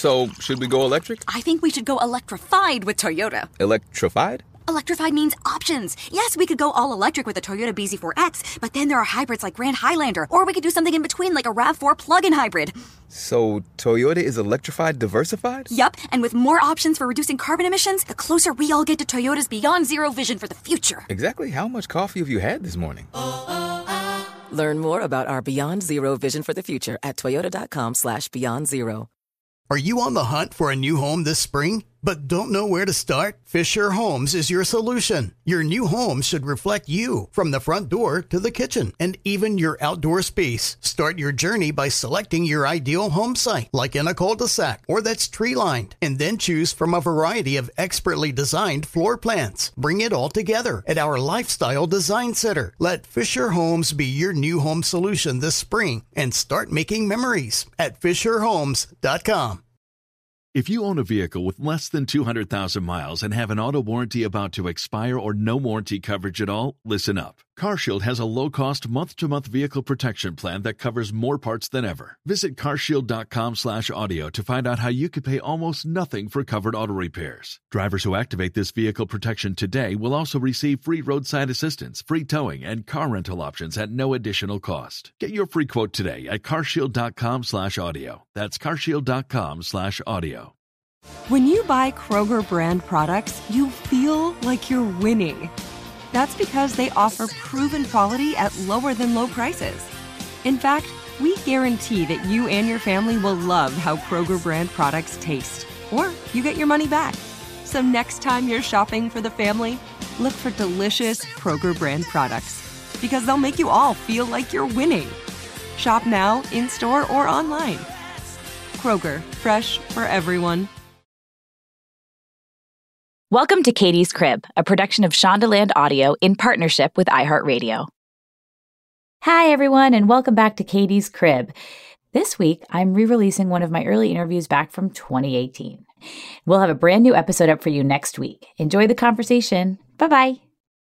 So, should we go electric? I think we should go electrified with Toyota. Electrified? Electrified means options. Yes, we could go all electric with the Toyota BZ4X, but then there are hybrids like Grand Highlander, or we could do something in between like a RAV4 plug-in hybrid. So, Toyota is electrified diversified? Yup, and with more options for reducing carbon emissions, the closer we all get to Toyota's Beyond Zero vision for the future. Exactly how much coffee have you had this morning? Learn more about our Beyond Zero vision for the future at toyota.com/Beyond Zero. Are you on the hunt for a new home this spring, but don't know where to start? Fisher Homes is your solution. Your new home should reflect you, from the front door to the kitchen, and even your outdoor space. Start your journey by selecting your ideal home site, like in a cul-de-sac or that's tree-lined, and then choose from a variety of expertly designed floor plans. Bring it all together at our Lifestyle Design Center. Let Fisher Homes be your new home solution this spring and start making memories at FisherHomes.com. If you own a vehicle with less than 200,000 miles and have an auto warranty about to expire or no warranty coverage at all, listen up. CarShield has a low-cost month-to-month vehicle protection plan that covers more parts than ever. Visit carshield.com/audio to find out how you could pay almost nothing for covered auto repairs. Drivers who activate this vehicle protection today will also receive free roadside assistance, free towing, and car rental options at no additional cost. Get your free quote today at carshield.com/audio. That's carshield.com/audio. When you buy Kroger brand products, you feel like you're winning. That's because they offer proven quality at lower than low prices. In fact, we guarantee that you and your family will love how Kroger brand products taste, or you get your money back. So next time you're shopping for the family, look for delicious Kroger brand products, because they'll make you all feel like you're winning. Shop now, in-store, or online. Kroger, fresh for everyone. Welcome to Katie's Crib, a production of Shondaland Audio in partnership with iHeartRadio. Hi, everyone, and welcome back to Katie's Crib. This week, I'm re-releasing one of my early interviews back from 2018. We'll have a brand new episode up for you next week. Enjoy the conversation. Bye-bye.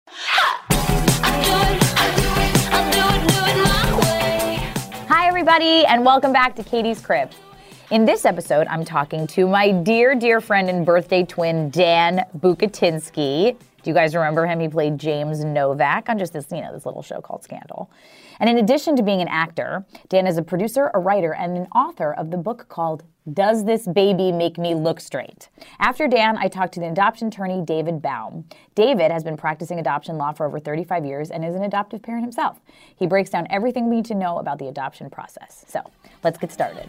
Hi, everybody, and welcome back to Katie's Crib. In this episode, I'm talking to my dear, dear friend and birthday twin, Dan Bucatinsky. Do you guys remember him? He played James Novak on just this little show called Scandal. And in addition to being an actor, Dan is a producer, a writer, and an author of the book called Does This Baby Make Me Look Straight? After Dan, I talked to the adoption attorney, David Baum. David has been practicing adoption law for over 35 years and is an adoptive parent himself. He breaks down everything we need to know about the adoption process. So, let's get started.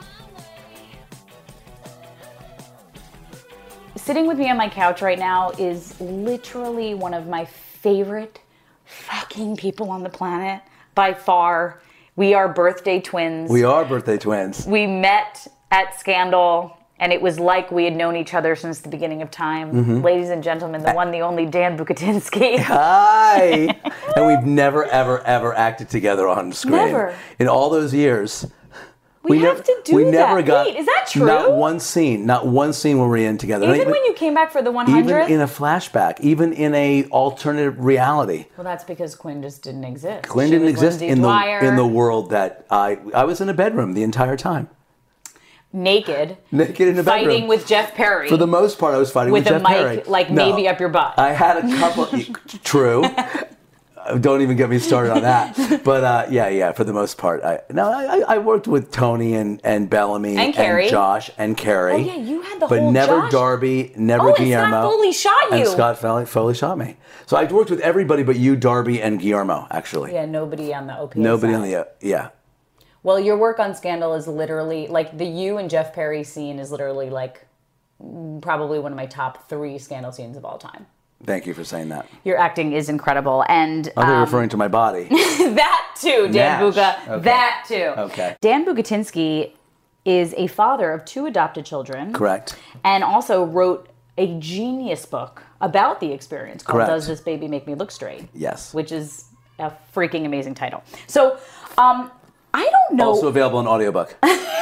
Sitting with me on my couch right now is literally one of my favorite fucking people on the planet. By far. We are birthday twins. We are birthday twins. We met at Scandal, and it was like we had known each other since the beginning of time. Mm-hmm. Ladies and gentlemen, the one, the only Dan Bucatinsky. Hi! And we've never, ever, ever acted together on screen. Never. In all those years. We have to do that. Never got, wait, is that true? Not one scene when we're in together. Even when you came back for the 100th? Even in a flashback, even in a alternative reality. Well, that's because Quinn just didn't exist. Quinn didn't exist in the world that I was in a bedroom the entire time. Naked in a bedroom. Fighting with Jeff Perry. For the most part, I was fighting with Jeff Perry. With a mic, maybe up your butt. I had a couple, true. Don't even get me started on that. But yeah, for the most part. I worked with Tony and Bellamy and Josh and Carrie. Oh yeah, you had the but whole never Josh. Darby, never Guillermo. Scott Foley shot you. And Scott Foley shot me. So I worked with everybody but you, Darby, and Guillermo, actually. Yeah, nobody on the OPS Nobody side. on the, yeah. Well, your work on Scandal is literally, like, the you and Jeff Perry scene is literally, like, probably one of my top 3 Scandal scenes of all time. Thank you for saying that. Your acting is incredible, and I thought you were referring to my body. that too, Dan Buca. Okay. That too. Okay. Dan Bucatinsky is a father of 2 adopted children. Correct. And also wrote a genius book about the experience called Does This Baby Make Me Look Straight? Yes. Which is a freaking amazing title. So, I don't know. Also available in audiobook.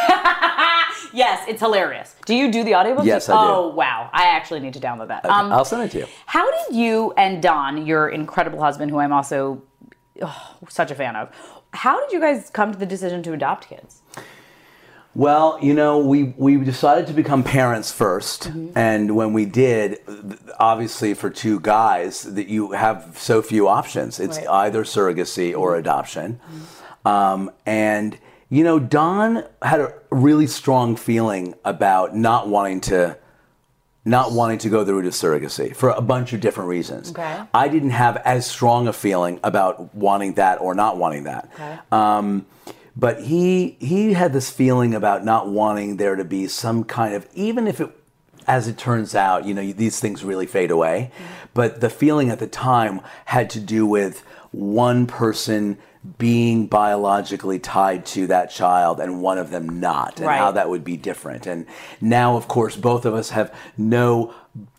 Yes, it's hilarious. Do you do the audiobook? Yes, I do. Oh, wow. I actually need to download that. Okay. I'll send it to you. How did you and Don, your incredible husband, who I'm also such a fan of, how did you guys come to the decision to adopt kids? Well, we decided to become parents first, and when we did, obviously for two guys, that you have so few options. It's either surrogacy or adoption, and Don had a really strong feeling about not wanting to go the route of surrogacy for a bunch of different reasons. Okay. I didn't have as strong a feeling about wanting that or not wanting that. Okay. But he had this feeling about not wanting there to be some kind of, even if it, as it turns out, these things really fade away. But the feeling at the time had to do with one person being biologically tied to that child and one of them not, and how that would be different. And now, of course, both of us have no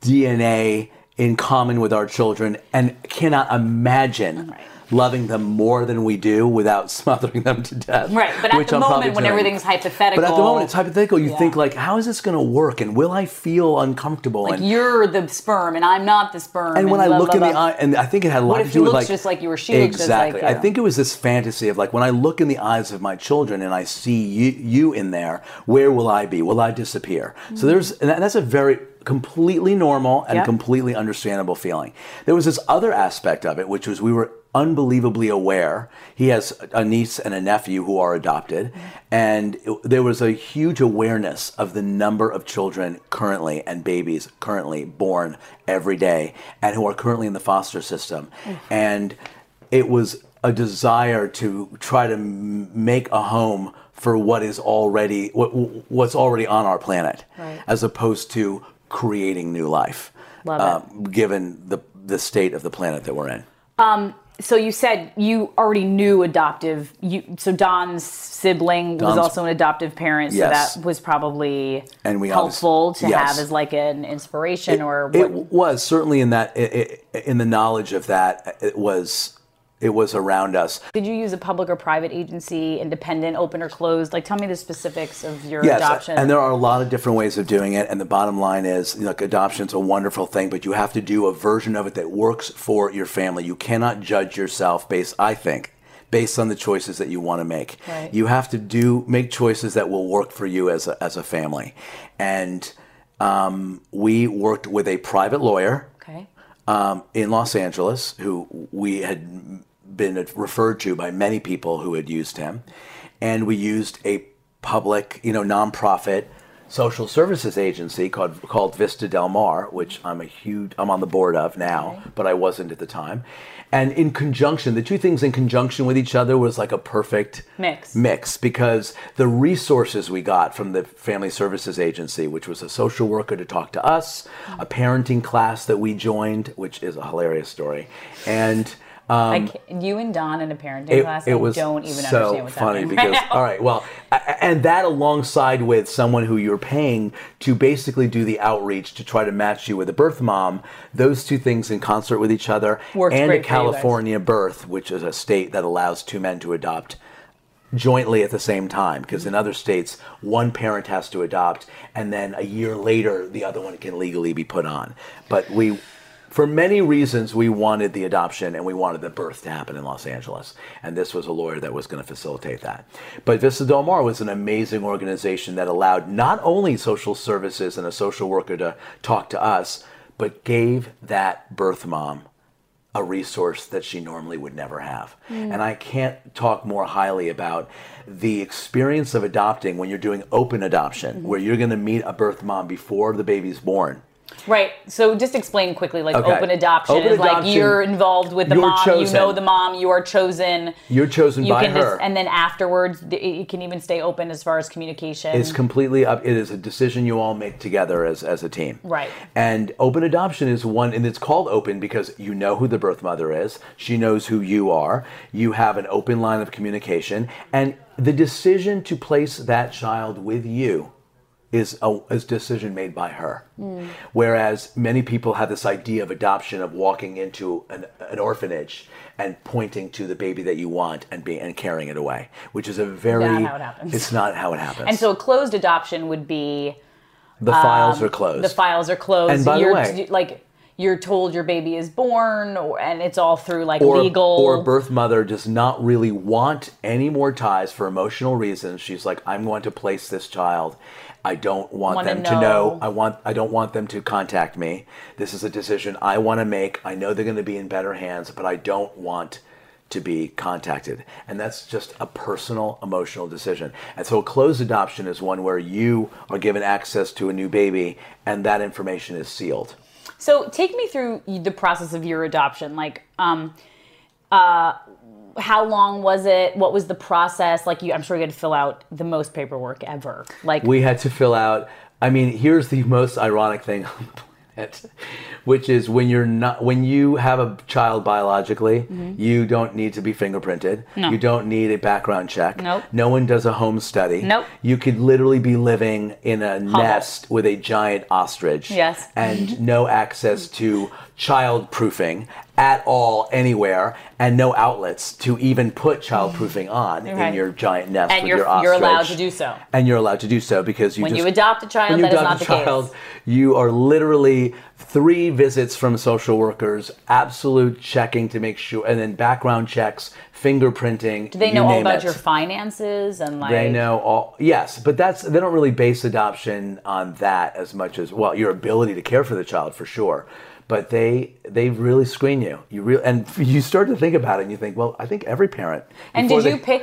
DNA in common with our children and cannot imagine loving them more than we do without smothering them to death. Right, but at the moment when everything's hypothetical. But at the moment it's hypothetical, you think like, how is this going to work? And will I feel uncomfortable? Like you're the sperm and I'm not the sperm. And when I look in the eye, and I think it had a lot to do with what if he looks just like you or she looks just like you? Exactly. I think it was this fantasy of like, when I look in the eyes of my children and I see you in there, where will I be? Will I disappear? So that's a very completely normal and completely understandable feeling. There was this other aspect of it, which was we were unbelievably aware. He has a niece and a nephew who are adopted, and there was a huge awareness of the number of children currently and babies currently born every day and who are currently in the foster system. And it was a desire to try to make a home for what's already on our planet, as opposed to creating new life, given the state of the planet that we're in. So you said you already knew adoptive. So Don's sibling was also an adoptive parent, so that was probably helpful to have as like an inspiration, It was certainly in that in the knowledge of that it was around us. Did you use a public or private agency, independent, open or closed? Like, tell me the specifics of your adoption. And there are a lot of different ways of doing it. And the bottom line is, adoption's a wonderful thing, but you have to do a version of it that works for your family. You cannot judge yourself based on the choices that you want to make. Right. You have to make choices that will work for you as a family. And we worked with a private lawyer in Los Angeles who we had been referred to by many people who had used him, and we used a public, nonprofit social services agency called Vista Del Mar, which I'm on the board of now, but I wasn't at the time. And in conjunction, the two things in conjunction with each other was like a perfect mix, because the resources we got from the Family Services Agency, which was a social worker to talk to us, a parenting class that we joined, which is a hilarious story, and you and Don in a parenting class, I don't even understand what's funny happening because, right now. all right, well, and that alongside with someone who you're paying to basically do the outreach to try to match you with a birth mom, those two things in concert with each other, and a California birth, which is a state that allows two men to adopt jointly at the same time, because in other states, one parent has to adopt, and then a year later, the other one can legally be put on. But for many reasons, we wanted the adoption and we wanted the birth to happen in Los Angeles. And this was a lawyer that was going to facilitate that. But Vista Del Mar was an amazing organization that allowed not only social services and a social worker to talk to us, but gave that birth mom a resource that she normally would never have. And I can't talk more highly about the experience of adopting when you're doing open adoption, where you're going to meet a birth mom before the baby's born. Right. So just explain quickly, open adoption is like you're involved with the mom, chosen. You know the mom, you are chosen. You're chosen by her. And then afterwards, it can even stay open as far as communication. It's completely up. It is a decision you all make together as a team. Right. And open adoption is one, and it's called open because you know who the birth mother is. She knows who you are. You have an open line of communication. And the decision to place that child with you is a decision made by her. Whereas many people have this idea of adoption of walking into an orphanage and pointing to the baby that you want and carrying it away, which is not how it happens. It's not how it happens. And so a closed adoption would be the files are closed. The files are closed. And by the way, you're told your baby is born, and it's all through legal. Or a birth mother does not really want any more ties for emotional reasons. She's like, I'm going to place this child. I don't want them to know. I don't want them to contact me. This is a decision I want to make. I know they're going to be in better hands, but I don't want to be contacted. And that's just a personal, emotional decision. And so a closed adoption is one where you are given access to a new baby and that information is sealed. So take me through the process of your adoption. How long was it? What was the process? I'm sure you had to fill out the most paperwork ever. We had to fill out, here's the most ironic thing on the planet, which is when you have a child biologically, you don't need to be fingerprinted. No. You don't need a background check. Nope. No one does a home study. Nope. You could literally be living in a nest with a giant ostrich. Yes. And no access to child proofing at all anywhere, and no outlets to even put child proofing on in your giant nest with your ostrich. And you're allowed to do so. And you're allowed to do so because when you adopt a child, that is not the case. You are literally 3 visits from social workers, absolute checking to make sure, and then background checks, fingerprinting. Do they know all about your finances and They know all. Yes, but they don't really base adoption on that as much as your ability to care for the child for sure. But they really screen you. And you start to think about it, and you think, well, I think every parent. And did you pick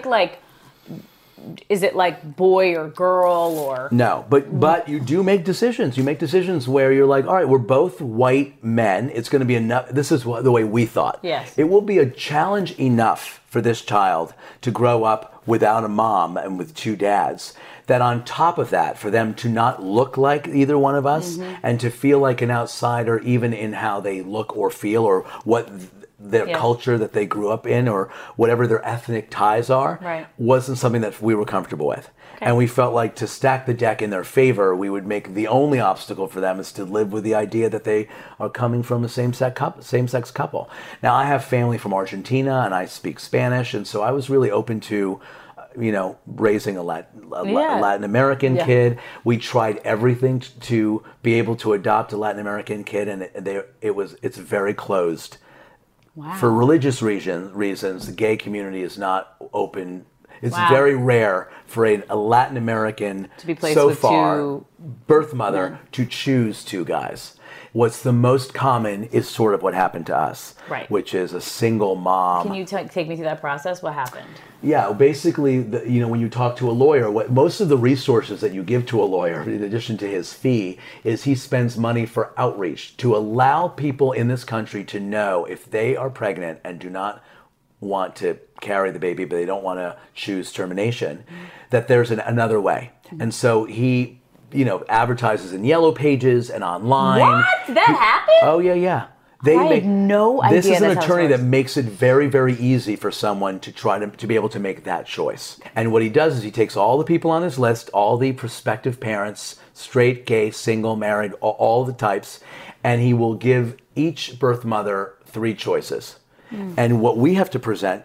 is it boy or girl or? No, but you do make decisions. You make decisions where you're like, all right, we're both white men. It's going to be enough. This is the way we thought. Yes. It will be a challenge enough for this child to grow up without a mom and with 2 dads. That on top of that, for them to not look like either one of us and to feel like an outsider even in how they look or feel or what their culture that they grew up in or whatever their ethnic ties are wasn't something that we were comfortable with. Okay. And we felt like to stack the deck in their favor, we would make the only obstacle for them is to live with the idea that they are coming from a same-sex couple. Now, I have family from Argentina and I speak Spanish, and so I was really open to raising a Latin American kid. We tried everything to be able to adopt a Latin American kid, and it's very closed. Wow. For religious reasons, the gay community is not open. It's very rare for a Latin American to be placed with 2 birth mother to choose 2 guys. What's the most common is sort of what happened to us, which is a single mom. Can you take me through that process? What happened? Yeah, basically, when you talk to a lawyer, most of the resources that you give to a lawyer, in addition to his fee, is he spends money for outreach to allow people in this country to know if they are pregnant and do not want to carry the baby, but they don't want to choose termination, that there's another way. And so he advertises in Yellow Pages and online. What? Did that happen? Oh, yeah. I had no idea. This is an attorney that makes it very, very easy for someone to try to be able to make that choice. And what he does is he takes all the people on his list, all the prospective parents, straight, gay, single, married, all the types, and he will give each birth mother 3 choices. And what we have to present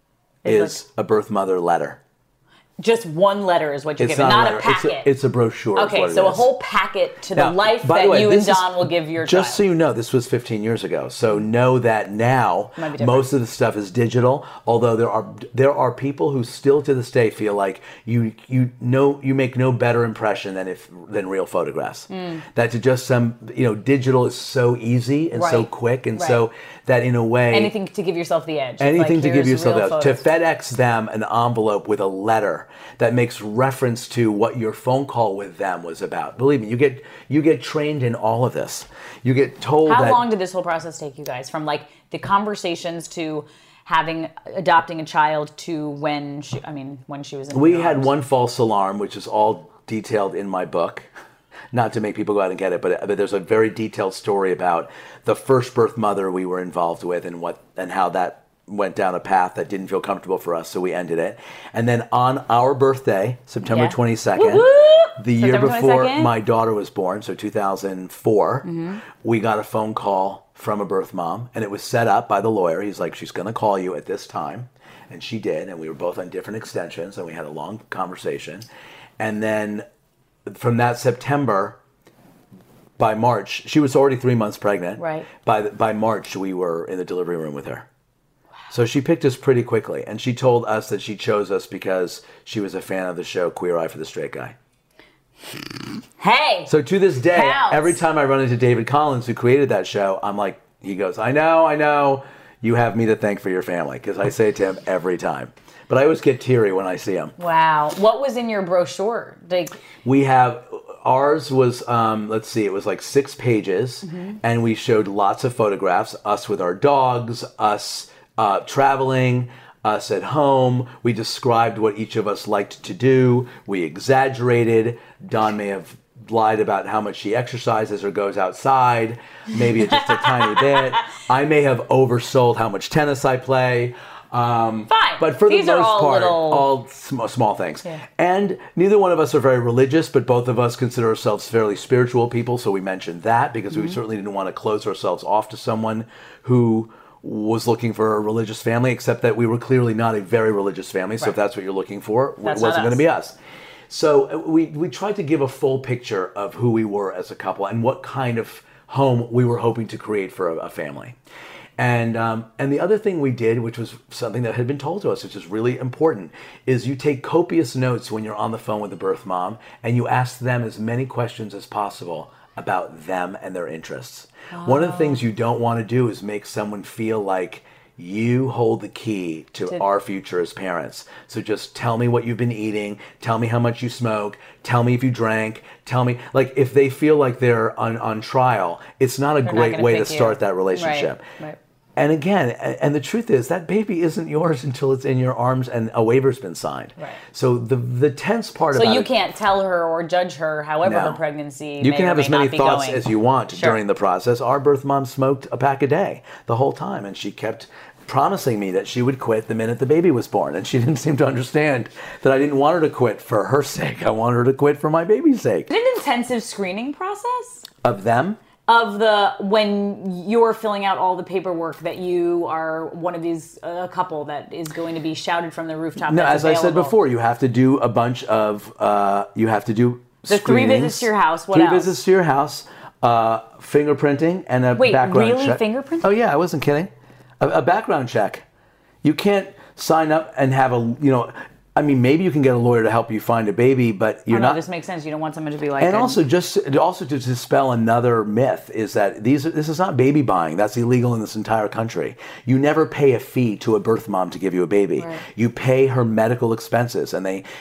is a birth mother letter. Just one letter is what you're giving, not a packet. It's a brochure. Okay, so a whole packet to the life that you and Don will give your child. Just so you know, this was 15 years ago. So know that now most of the stuff is digital. Although there are people who still to this day feel like you make no better impression than real photographs. That to just digital is so easy and so quick and so that in a way anything to give yourself the edge. Anything to give yourself the edge. To FedEx them an envelope with a letter that makes reference to what your phone call with them was about. Believe me, you get trained in all of this. You get told How long did this whole process take you guys? From the conversations to adopting a child to when she was in We had one false alarm, which is all detailed in my book. Not to make people go out and get it, but there's a very detailed story about the first birth mother we were involved with and how that went down a path that didn't feel comfortable for us, so we ended it. And then on our birthday, September 22nd, the year before my daughter was born, so 2004, we got a phone call from a birth mom, and it was set up by the lawyer. He's like, she's going to call you at this time. And she did, and we were both on different extensions, and we had a long conversation. And then from that September, by March, she was already 3 months pregnant. Right. By March, we were in the delivery room with her. Wow. So she picked us pretty quickly. And she told us that she chose us because she was a fan of the show Queer Eye for the Straight Guy. Hey! So to this day, counts. every time I run into David Collins, who created that show, I'm like, he goes, I know, you have me to thank for your family. Because I say it to him every time. But I always get teary when I see him. Wow. What was in your brochure? We have... Ours was, it was like 6 pages, and we showed lots of photographs, us with our dogs, us traveling, us at home. We described what each of us liked to do. We exaggerated. Dawn may have lied about how much she exercises or goes outside, maybe just a tiny bit. I may have oversold how much tennis I play. Fine. But for the most part, all small things. Yeah. And neither one of us are very religious, but both of us consider ourselves fairly spiritual people, so we mentioned that because we certainly didn't want to close ourselves off to someone who was looking for a religious family, except that we were clearly not a very religious family, so if that's what you're looking for, it wasn't going to be us. So we tried to give a full picture of who we were as a couple and what kind of home we were hoping to create for a family. And the other thing we did, which was something that had been told to us, which is really important, is you take copious notes when you're on the phone with the birth mom, and you ask them as many questions as possible about them and their interests. Oh. One of the things you don't want to do is make someone feel like you hold the key to our future as parents. So just tell me what you've been eating, tell me how much you smoke, tell me if you drank, tell me, like if they feel like they're on trial, it's not a great way to start that relationship. Right. And again, and the truth is that baby isn't yours until it's in your arms and a waiver's been signed. Right. So the tense part about it... So you can't tell her or judge her however her pregnancy You can have as many thoughts going. As you want during the process. Our birth mom smoked a pack a day the whole time, and she kept promising me that she would quit the minute the baby was born. And she didn't seem to understand that I didn't want her to quit for her sake. I wanted her to quit for my baby's sake. Is it an intensive screening process? Of them? Of when you're filling out all the paperwork that you are one of these couple that is going to be shouted from the rooftop. No, as I said before, you have to do a bunch of the 3 visits to your house. What 3 else? Visits to your house, fingerprinting, and a background check. Really, fingerprinting? Oh yeah, I wasn't kidding. A background check. You can't sign up and have I mean, maybe you can get a lawyer to help you find a baby, but you're not. This makes sense. You don't want someone to be like. And also to dispel another myth is that this is not baby buying. That's illegal in this entire country. You never pay a fee to a birth mom to give you a baby. Right. You pay her medical expenses,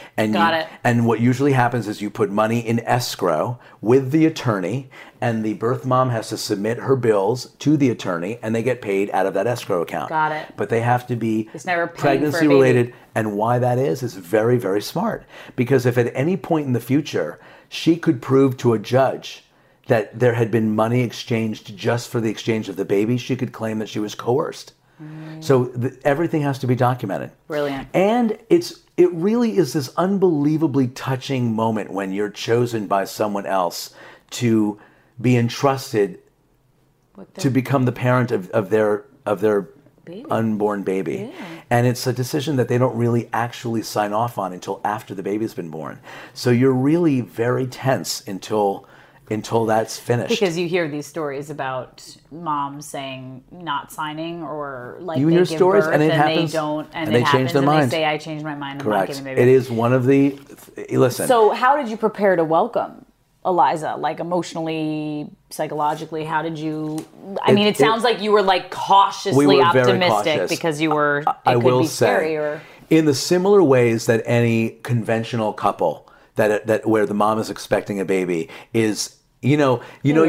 and what usually happens is you put money in escrow with the attorney, and the birth mom has to submit her bills to the attorney, and they get paid out of that escrow account. Got it. But they have to be pregnancy related. And why that is very, very smart. Because if at any point in the future she could prove to a judge that there had been money exchanged just for the exchange of the baby, she could claim that she was coerced. So everything has to be documented. Brilliant. And it really is this unbelievably touching moment when you're chosen by someone else to be entrusted to become the parent of their baby. Unborn baby. Yeah. And it's a decision that they don't really actually sign off on until after the baby's been born. So you're really very tense until that's finished. Because you hear these stories about moms saying not signing, or like you they hear give stories birth and it and happens, they don't, and they change their mind. They say, I changed my mind. Correct. I'm not giving baby. It is one of the listen. So how did you prepare to welcome Eliza, like emotionally, psychologically? How did you? I mean, it sounds like you were like cautiously optimistic because you were. It could be scary, or in the similar ways that any conventional couple that where the mom is expecting a baby is. Your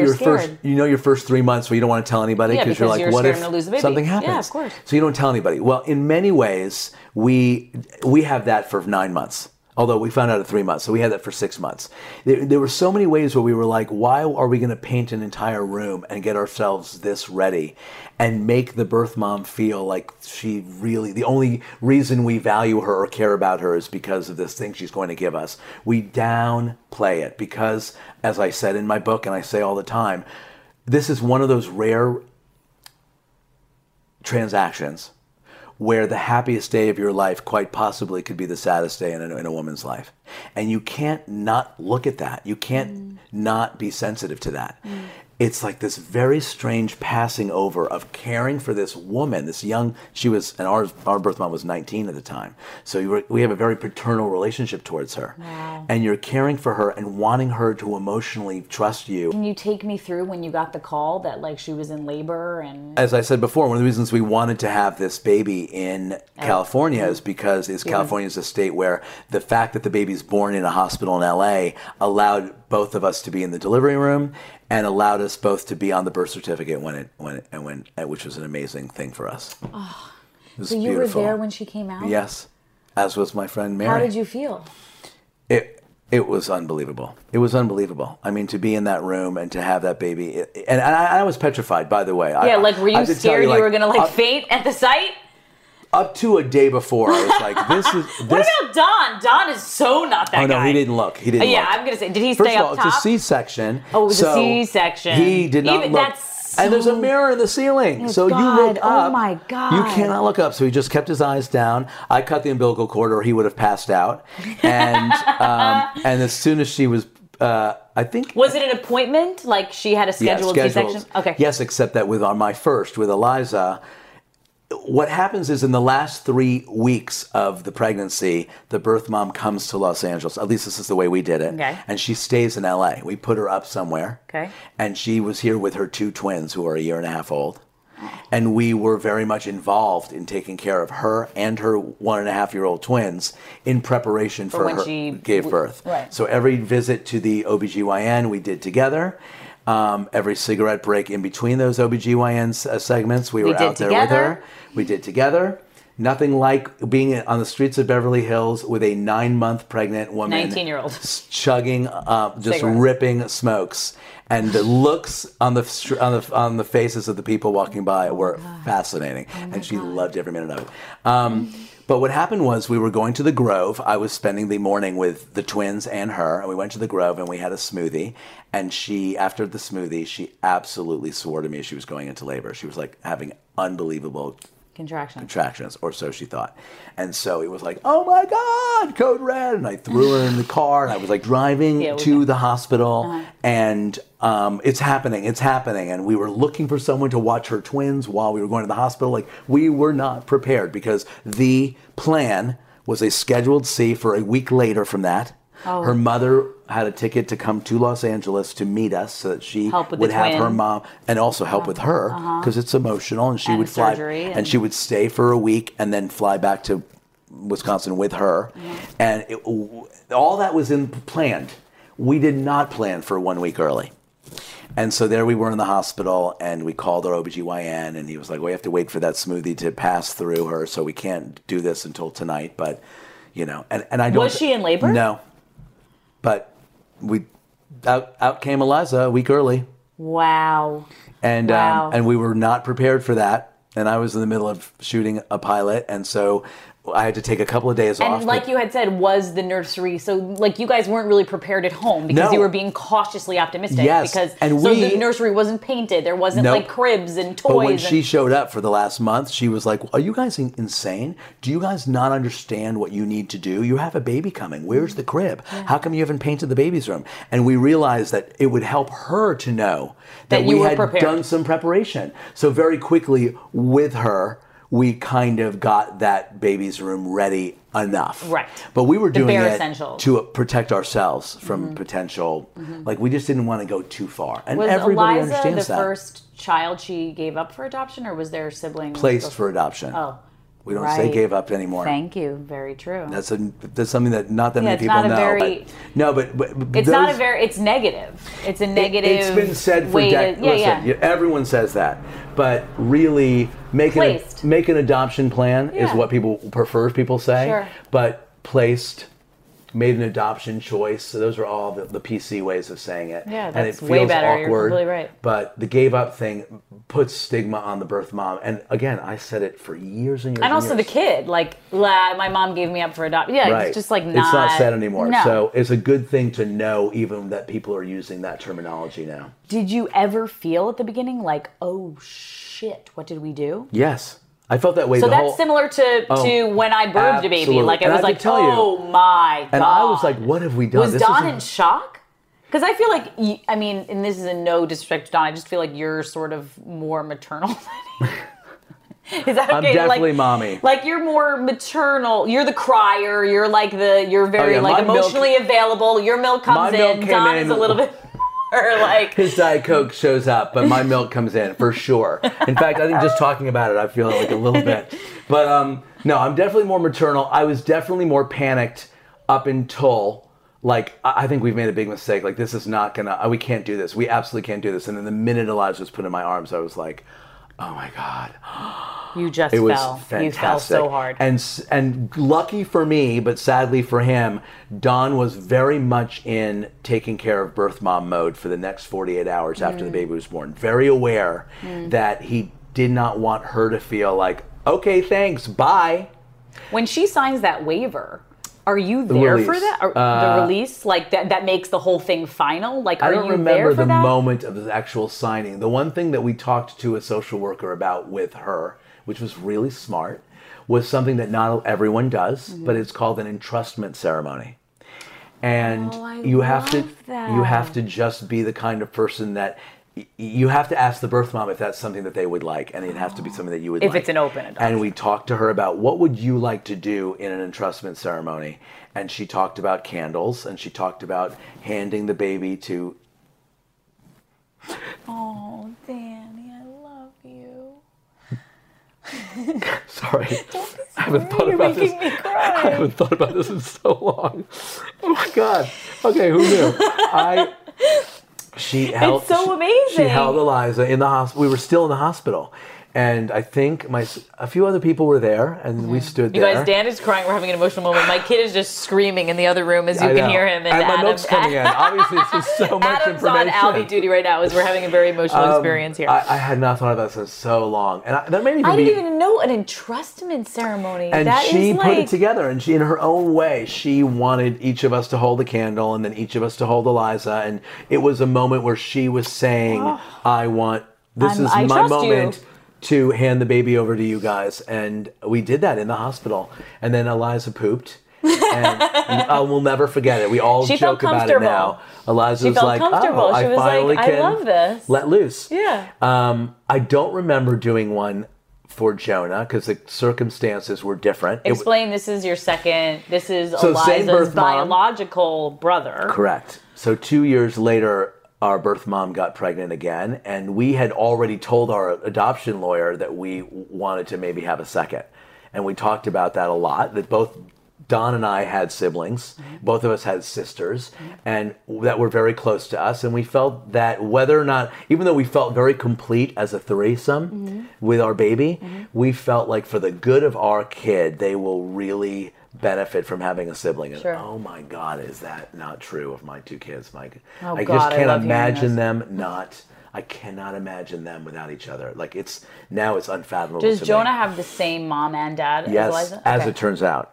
first 3 months where you don't want to tell anybody because you're like, what if something happens? Yeah, of course. So you don't tell anybody. Well, in many ways, we have that for 9 months. Although we found out at 3 months, so we had that for 6 months. There were so many ways where we were like, why are we going to paint an entire room and get ourselves this ready and make the birth mom feel like she really, the only reason we value her or care about her is because of this thing she's going to give us. We downplay it because, as I said in my book and I say all the time, this is one of those rare transactions where the happiest day of your life quite possibly could be the saddest day in a woman's life. And you can't not look at that. You can't not be sensitive to that. It's like this very strange passing over of caring for this woman, this young, and our birth mom was 19 at the time. So we have a very paternal relationship towards her. Wow. And you're caring for her and wanting her to emotionally trust you. Can you take me through when you got the call that like she was in labor and... As I said before, one of the reasons we wanted to have this baby in California is because California is a state where the fact that the baby's born in a hospital in LA allowed both of us to be in the delivery room and allowed us both to be on the birth certificate which was an amazing thing for us. Oh, so you beautiful. were there when she came out? Yes, as was my friend Mary. How did you feel? It was unbelievable. It was unbelievable. I mean, to be in that room and to have that baby, and I was petrified. By the way, were you scared you were gonna faint at the sight? Up to a day before, I was like, "This is." What about Don? Don is so not that guy. Oh no, he didn't look. Yeah, I'm gonna say, did he stay up top? First of all, it's a C-section. Oh, it was a C-section. He did not look. And there's a mirror in the ceiling, so you look up. Oh my God! You cannot look up. So he just kept his eyes down. I cut the umbilical cord, or he would have passed out. And and as soon as she was. I think. Was it an appointment? Like she had a scheduled C-section? Okay. Yes, except that with Eliza, what happens is in the last 3 weeks of the pregnancy, the birth mom comes to Los Angeles. At least this is the way we did it. Okay. And she stays in LA. We put her up somewhere. Okay. And she was here with her 2 twins who are a year and a half old. And we were very much involved in taking care of her and her 1.5-year-old twins in preparation for her gave birth. Right. So every visit to the OBGYN we did together. Every cigarette break in between those OBGYN segments, we were out there with her. We did together. Nothing like being on the streets of Beverly Hills with a 9-month pregnant woman. 19-year-old. Chugging, just ripping smokes. And the looks on the faces of the people walking by were fascinating. And she loved every minute of it. But what happened was we were going to the Grove. I was spending the morning with the twins and her. And we went to the Grove and we had a smoothie. And after the smoothie, she absolutely swore to me she was going into labor. She was like having unbelievable contractions, or so she thought. And so it was like, oh my God, code red. And I threw her in the car and I was like driving to the hospital and it's happening. And we were looking for someone to watch her twins while we were going to the hospital. Like we were not prepared because the plan was a scheduled C for a week later from that. Oh. Her mother had a ticket to come to Los Angeles to meet us so that she would have her mom and also help with her because it's emotional, and she would fly and she would stay for a week and then fly back to Wisconsin with her. And all that was planned. We did not plan for 1 week early. And so there we were in the hospital, and we called our OBGYN, and he was like, we have to wait for that smoothie to pass through her, so we can't do this until tonight. But, and I don't... Was she in labor? No. But out came Eliza a week early. Wow. And we were not prepared for that. And I was in the middle of shooting a pilot, and so I had to take a couple of days off. And like you had said, was the nursery, so like you guys weren't really prepared at home because you were being cautiously optimistic. Yes. So the nursery wasn't painted. There wasn't like cribs and toys. But when she showed up for the last month, she was like, are you guys insane? Do you guys not understand what you need to do? You have a baby coming. Where's the crib? Yeah. How come you haven't painted the baby's room? And we realized that it would help her to know that we had done some preparation. So very quickly with her, we kind of got that baby's room ready enough. Right. But we were doing it essentials. to protect ourselves from potential, like we just didn't want to go too far. And was everybody Eliza understands the that. first child she gave up for adoption, or was there siblings? Placed for adoption. Oh. We don't say gave up anymore. Thank you. Very true. That's something that not that many people know. But it's not a very. It's negative. It's a negative. It's been said for decades. Listen, everyone says that, but really make an adoption plan is what people people say. Sure. But placed. Made an adoption choice. So those are all the PC ways of saying it. Yeah, and that's it feels way better. awkward, You're completely right. But the gave up thing puts stigma on the birth mom. And again, I said it for years and years. And also the kid, like, my mom gave me up for adoption. Yeah, right. It's just like It's not said anymore. No. So it's a good thing to know, even that people are using that terminology now. Did you ever feel at the beginning like, oh shit, what did we do? Yes. I felt that way. So that's similar to when I birthed a baby. Like it was like, oh my God. And I was like, what have we done? Was Dawn in shock? Because I feel like, and this is in no disrespect to Dawn, I just feel like you're sort of more maternal than Is that okay? I'm definitely mommy. Like you're more maternal. You're the crier. You're like you're very emotionally available. Your milk comes in. Dawn is a little bit more like. His Diet Coke shows up, but my milk comes in for sure. In fact, I think just talking about it, I feel like a little bit. But no, I'm definitely more maternal. I was definitely more panicked up until. Like, I think we've made a big mistake. Like, this is not gonna, we can't do this. We absolutely can't do this. And then the minute Eliza was put in my arms, I was like, oh my God. You just fell. It was fantastic. You fell so hard. And lucky for me, but sadly for him, Don was very much in taking care of birth mom mode for the next 48 hours after the baby was born. Very aware that he did not want her to feel like, okay, thanks, bye. When she signs that waiver, are you there for that? The release? Like that makes the whole thing final? Like, are you there for that? I don't remember the moment of the actual signing. The one thing that we talked to a social worker about with her, which was really smart, was something that not everyone does, but it's called an entrustment ceremony. And you have to just be the kind of person that you have to ask the birth mom if that's something that they would like, and it has to be something that you would like. If it's an open adoption. And we talked to her about what would you like to do in an entrustment ceremony, and she talked about candles, and she talked about handing the baby to... Oh, Danny, I love you. Sorry. I haven't thought about this. You're making me cry. I haven't thought about this in so long. Oh my God. Okay, who knew? It's so amazing. She held Eliza in the hospital. We were still in the hospital. And I think a few other people were there, and we stood there. You guys, Dan is crying. We're having an emotional moment. My kid is just screaming in the other room as you can hear him. And my milk's coming in. Obviously, it's just so much information. Adam's on Albie duty right now as we're having a very emotional experience here. I had not thought about this in so long. And that made me I didn't even know an entrustment ceremony. And she put it together, and she, in her own way, she wanted each of us to hold a candle, and then each of us to hold Eliza. And it was a moment where she was saying, this is my moment to hand the baby over to you guys. And we did that in the hospital. And then Eliza pooped. And we'll never forget it. We all joke about it now. Eliza was like, I finally can love this. Let loose. Yeah. I don't remember doing one for Jonah because the circumstances were different. Explain, this is Eliza's biological brother. Correct. So 2 years later, our birth mom got pregnant again, and we had already told our adoption lawyer that we wanted to maybe have a second. And we talked about that a lot, that both Don and I had siblings, both of us had sisters, and that were very close to us. And we felt that whether or not, even though we felt very complete as a threesome with our baby, we felt like for the good of our kid, they will really benefit from having a sibling. And oh my God, is that not true of my two kids? I just can't imagine them I cannot imagine them without each other. Like it's unfathomable. Does Jonah have the same mom and dad as Eliza? Yes, as it turns out.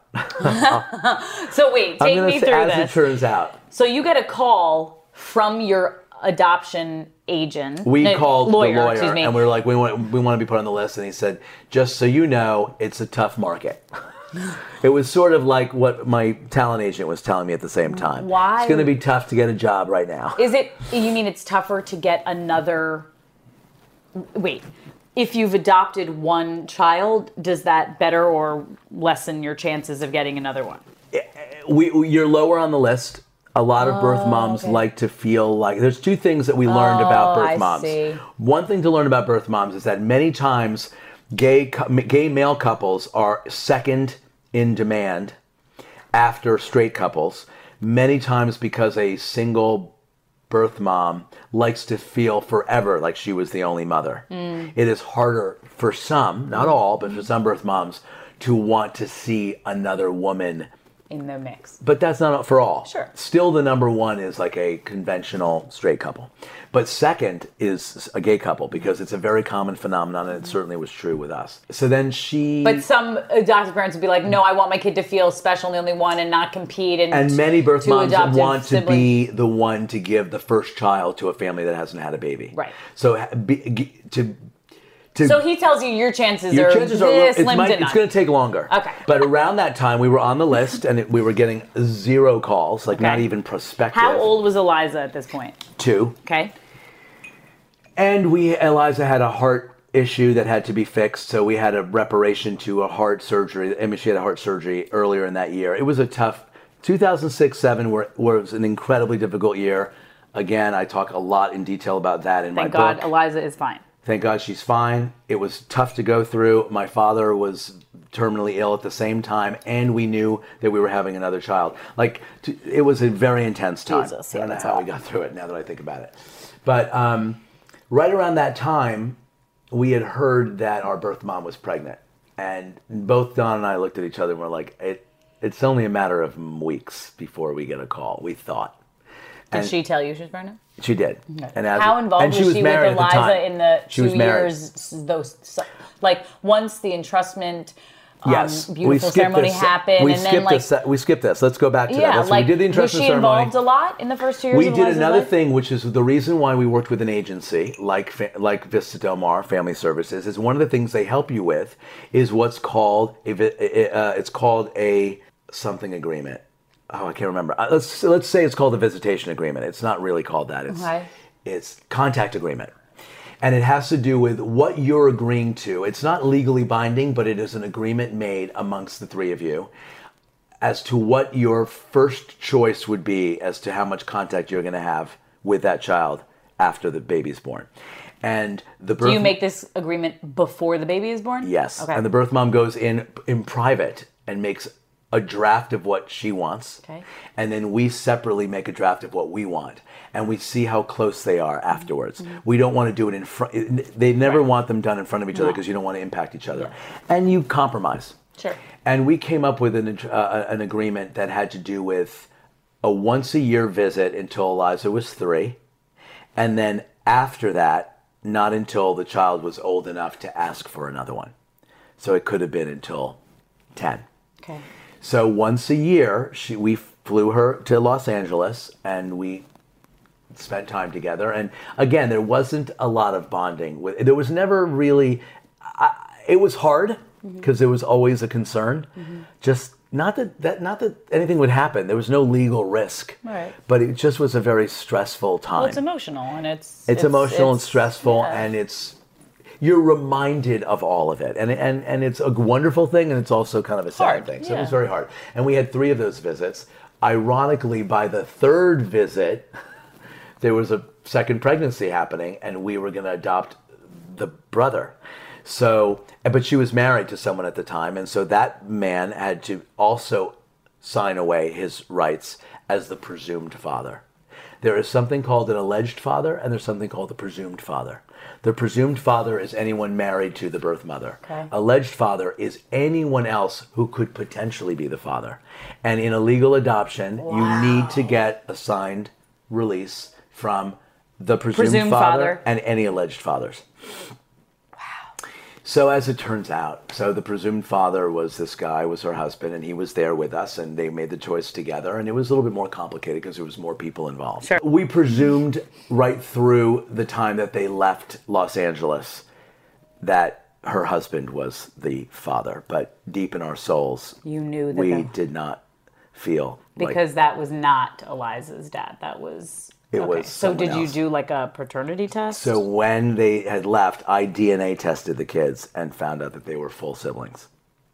So wait, take me through this. As it turns out. So you get a call from your adoption agent. Called lawyer, the lawyer, and we were like, we want to be put on the list. And he said, just so you know, it's a tough market. It was sort of like what my talent agent was telling me at the same time. Why? It's going to be tough to get a job right now. You mean it's tougher to get another... Wait, if you've adopted one child, does that better or lessen your chances of getting another one? You're lower on the list. A lot of birth moms like to feel like... There's two things that we learned about birth moms. See. One thing to learn about birth moms is that many times gay male couples are second in demand after straight couples, many times because a single birth mom likes to feel forever like she was the only mother. It is harder for some, not all, but for some birth moms to want to see another woman in the mix. But that's not for all. Sure. Still the number one is like a conventional straight couple. But second is a gay couple because it's a very common phenomenon, and it certainly was true with us. So then But some adoptive parents would be like, no, I want my kid to feel special and the only one and not compete. And many birth moms want to be the one to give the first child to a family that hasn't had a baby. Right. So So he tells you your chances are slim to none. It's going to take longer. Okay. But around that time, we were on the list, and we were getting 0 calls, not even prospective. How old was Eliza at this point? 2. Okay. And Eliza had a heart issue that had to be fixed, so we had a reparation to a heart surgery. I mean, she had a heart surgery earlier in that year. It was a tough 2006-07 was an incredibly difficult year. Again, I talk a lot in detail about that in my book. Thank God Eliza is fine. Thank God she's fine. It was tough to go through. My father was terminally ill at the same time, and we knew that we were having another child. It was a very intense time. Jesus, I don't know how we got through it now that I think about it. But right around that time, we had heard that our birth mom was pregnant. And both Don and I looked at each other and were like, it's only a matter of weeks before we get a call, we thought. Did she tell you she was pregnant? She did. Okay. And how involved was she with Eliza in the 2 years? Once the entrustment beautiful ceremony happened, we skipped this. Let's go back to that. So we did the entrustment ceremony. Was she involved a lot in the first 2 years? We did another thing, which is the reason why we worked with an agency like Vista Del Mar Family Services. Is one of the things they help you with is what's called a something agreement. Oh, I can't remember. Let's say it's called a visitation agreement. It's not really called that. It's contact agreement. And it has to do with what you're agreeing to. It's not legally binding, but it is an agreement made amongst the 3 of you as to what your first choice would be as to how much contact you're going to have with that child after the baby's born. And do you make this agreement before the baby is born? Yes. Okay. And the birth mom goes in private and makes a draft of what she wants. Okay. And then we separately make a draft of what we want. And we see how close they are afterwards. Mm-hmm. We don't want to do it in front. They never want them done in front of each other because you don't want to impact each other. Yeah. And you compromise. Sure. And we came up with an agreement that had to do with a once-a-year visit until Eliza was 3. And then after that, not until the child was old enough to ask for another one. So it could have been until 10. Okay. So once a year, we flew her to Los Angeles, and we spent time together. And again, there wasn't a lot of bonding. There was never really. It was hard because there was always a concern. Mm-hmm. Just not that anything would happen. There was no legal risk. Right. But it just was a very stressful time. Well, it's emotional, and it's emotional and stressful, and you're reminded of all of it. And it's a wonderful thing, and it's also kind of a sad thing. So it was very hard. And we had 3 of those visits. Ironically, by the 3rd visit, there was a second pregnancy happening, and we were going to adopt the brother. So, but she was married to someone at the time, and so that man had to also sign away his rights as the presumed father. There is something called an alleged father, and there's something called the presumed father. The presumed father is anyone married to the birth mother. Okay. Alleged father is anyone else who could potentially be the father. And in a legal adoption, you need to get a signed release from the presumed father and any alleged fathers. Wow. So as it turns out, the presumed father was her husband, and he was there with us, and they made the choice together, and it was a little bit more complicated because there was more people involved. Sure. We presumed right through the time that they left Los Angeles that her husband was the father, but deep in our souls, you knew that we did not feel because that was not Eliza's dad. That was. It was. So did you do like a paternity test? So when they had left, I DNA tested the kids and found out that they were full siblings.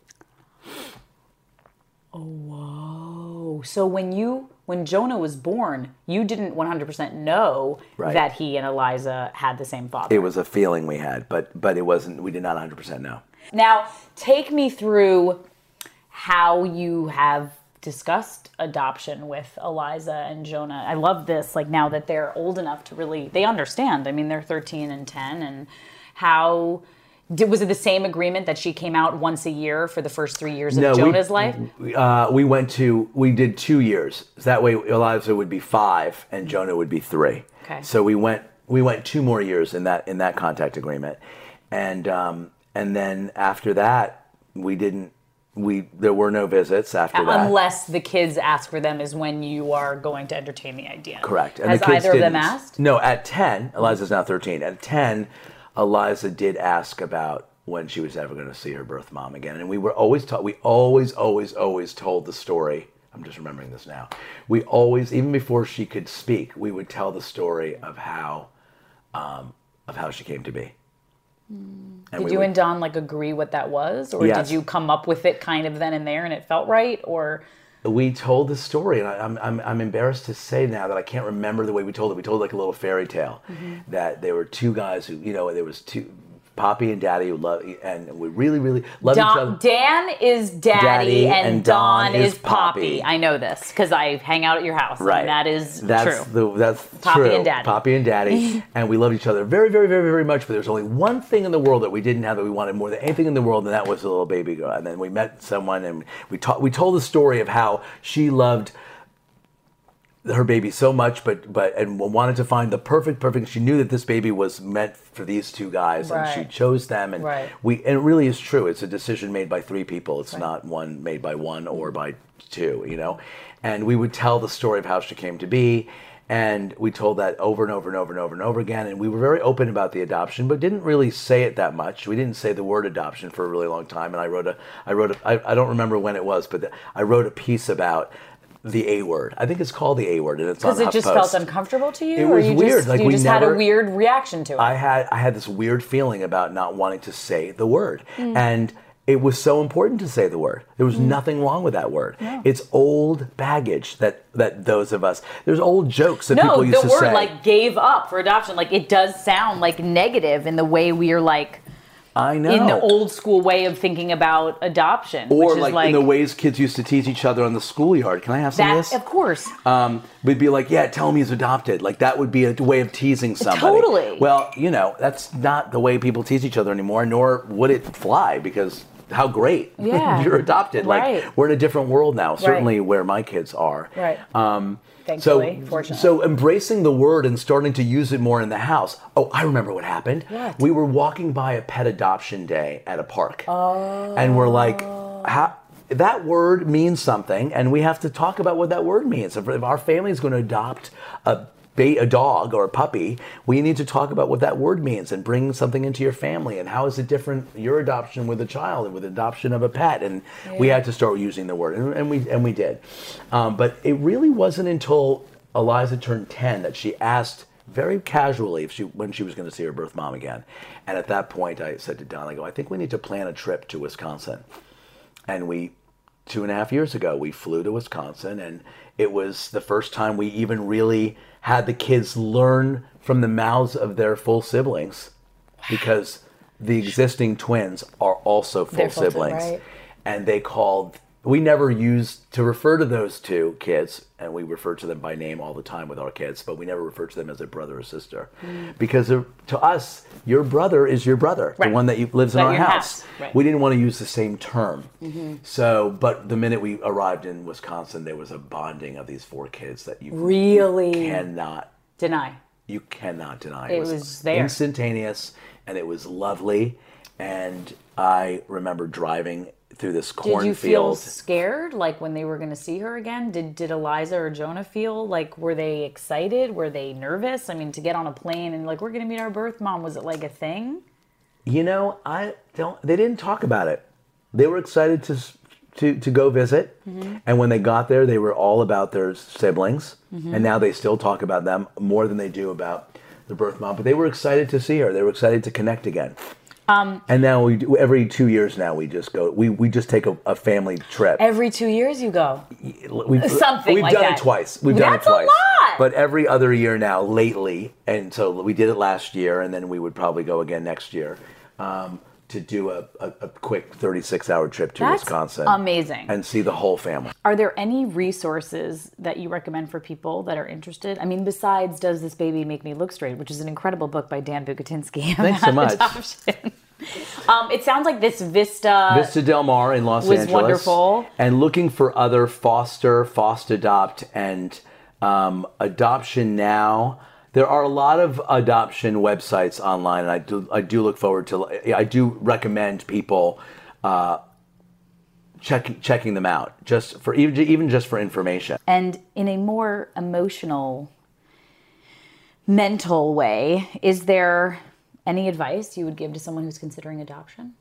Oh, whoa. So when Jonah was born, you didn't 100% know that he and Eliza had the same father. It was a feeling we had, but it wasn't, we did not 100% know. Now, take me through how you have discussed adoption with Eliza and Jonah. I love this, now that they're old enough to really, they understand. I mean, they're 13 and 10, and was it the same agreement that she came out once a year for the first 3 years of Jonah's life? We did 2 years. So that way Eliza would be 5 and Jonah would be 3. Okay. So we went 2 more years in that contact agreement. And then after that, there were no visits after that. Unless the kids ask for them is when you are going to entertain the idea. Correct. And Has the kids either of them asked? No, at 10, Eliza's now 13. At 10, Eliza did ask about when she was ever going to see her birth mom again. And we were always taught, we always told the story. I'm just remembering this now. We always, even before she could speak, we would tell the story of how she came to be. Did you and Don like agree what that was? Or did you come up with it kind of then and there and it felt right? Or we told the story, and I'm embarrassed to say now that I can't remember the way we told it. We told like a little fairy tale that there were two guys who, there was two, Poppy and Daddy, who love, and we really love each other. Dan is Daddy and Don is Poppy. I know this because I hang out at your house. Right. And that is true. That's Poppy true. and Daddy. Poppy and Daddy. And we love each other very much, but there's only one thing in the world that we didn't have that we wanted more than anything in the world, and that was a little baby girl. And then we met someone, and we told the story of how she loved her baby so much, but wanted to find the perfect. She knew that this baby was meant for these two guys, and she chose them. And and it really is true. It's a decision made by three people. It's not one made by one or by two. And we would tell the story of how she came to be, and we told that over and over again. And we were very open about the adoption, but didn't really say it that much. We didn't say the word adoption for a really long time. And I don't remember when it was, but I wrote a piece about the A word. I think it's called the A word, and it's on HuffPost. Because it just felt uncomfortable to you? It was weird. You just had a weird reaction to it? I had this weird feeling about not wanting to say the word. And it was so important to say the word. There was nothing wrong with that word. No. It's old baggage that those of us, there's old jokes that people used to say. No, the word gave up for adoption. It does sound negative in the way we are I know. In the old school way of thinking about adoption. Or which is in the ways kids used to tease each other on the schoolyard. Can I have some of this? Of course. We'd be like, yeah, tell him he's adopted. That would be a way of teasing somebody. Totally. Well, that's not the way people tease each other anymore, nor would it fly, because how great. Yeah. You're adopted. Right. We're in a different world now, certainly where my kids are. Right. Thankfully, fortunately. So embracing the word and starting to use it more in the house. Oh, I remember what happened. What? We were walking by a pet adoption day at a park. Oh. And we're like, that word means something, and we have to talk about what that word means. If our family is going to adopt a dog or a puppy, we need to talk about what that word means and bring something into your family, and how is it different, your adoption with a child and with adoption of a pet. And we had to start using the word, and we did. But it really wasn't until Eliza turned 10 that she asked very casually when she was going to see her birth mom again. And at that point I said to Don, I think we need to plan a trip to Wisconsin. And 2.5 years ago, we flew to Wisconsin, and it was the first time we even really had the kids learn from the mouths of their full siblings, because the existing twins are also full siblings. Right. And we never used to refer to those two kids, and we refer to them by name all the time with our kids, but we never refer to them as a brother or sister. Because to us, your brother is your brother, the one that lives in our house. Right. We didn't want to use the same term. So, but the minute we arrived in Wisconsin, there was a bonding of these four kids that you really cannot deny. You cannot deny. It was there. Instantaneous, and it was lovely. And I remember driving through this cornfield. Did you feel scared, when they were going to see her again? Did Eliza or Jonah feel were they excited? Were they nervous? I mean, to get on a plane and we're going to meet our birth mom, was it a thing? They didn't talk about it. They were excited to go visit. And when they got there, they were all about their siblings. And now they still talk about them more than they do about the birth mom. But they were excited to see her. They were excited to connect again. And now every 2 years now we just go. We just take a family trip. Every 2 years you go. We've done it twice. We've done it twice. A lot. But every other year now, lately, and so we did it last year, and then we would probably go again next year to do a quick 36-hour trip to Wisconsin. Amazing. And see the whole family. Are there any resources that you recommend for people that are interested? I mean, besides Does This Baby Make Me Look Straight, which is an incredible book by Dan Bukatinsky. Thanks so much. Adoption. It sounds like this Vista Del Mar in Los Angeles was wonderful. And looking for other foster adopt, and Adoption Now. There are a lot of adoption websites online, and I do look forward to. I do recommend people checking them out, just for even just for information. And in a more emotional, mental way, is there Any advice you would give to someone who's considering adoption?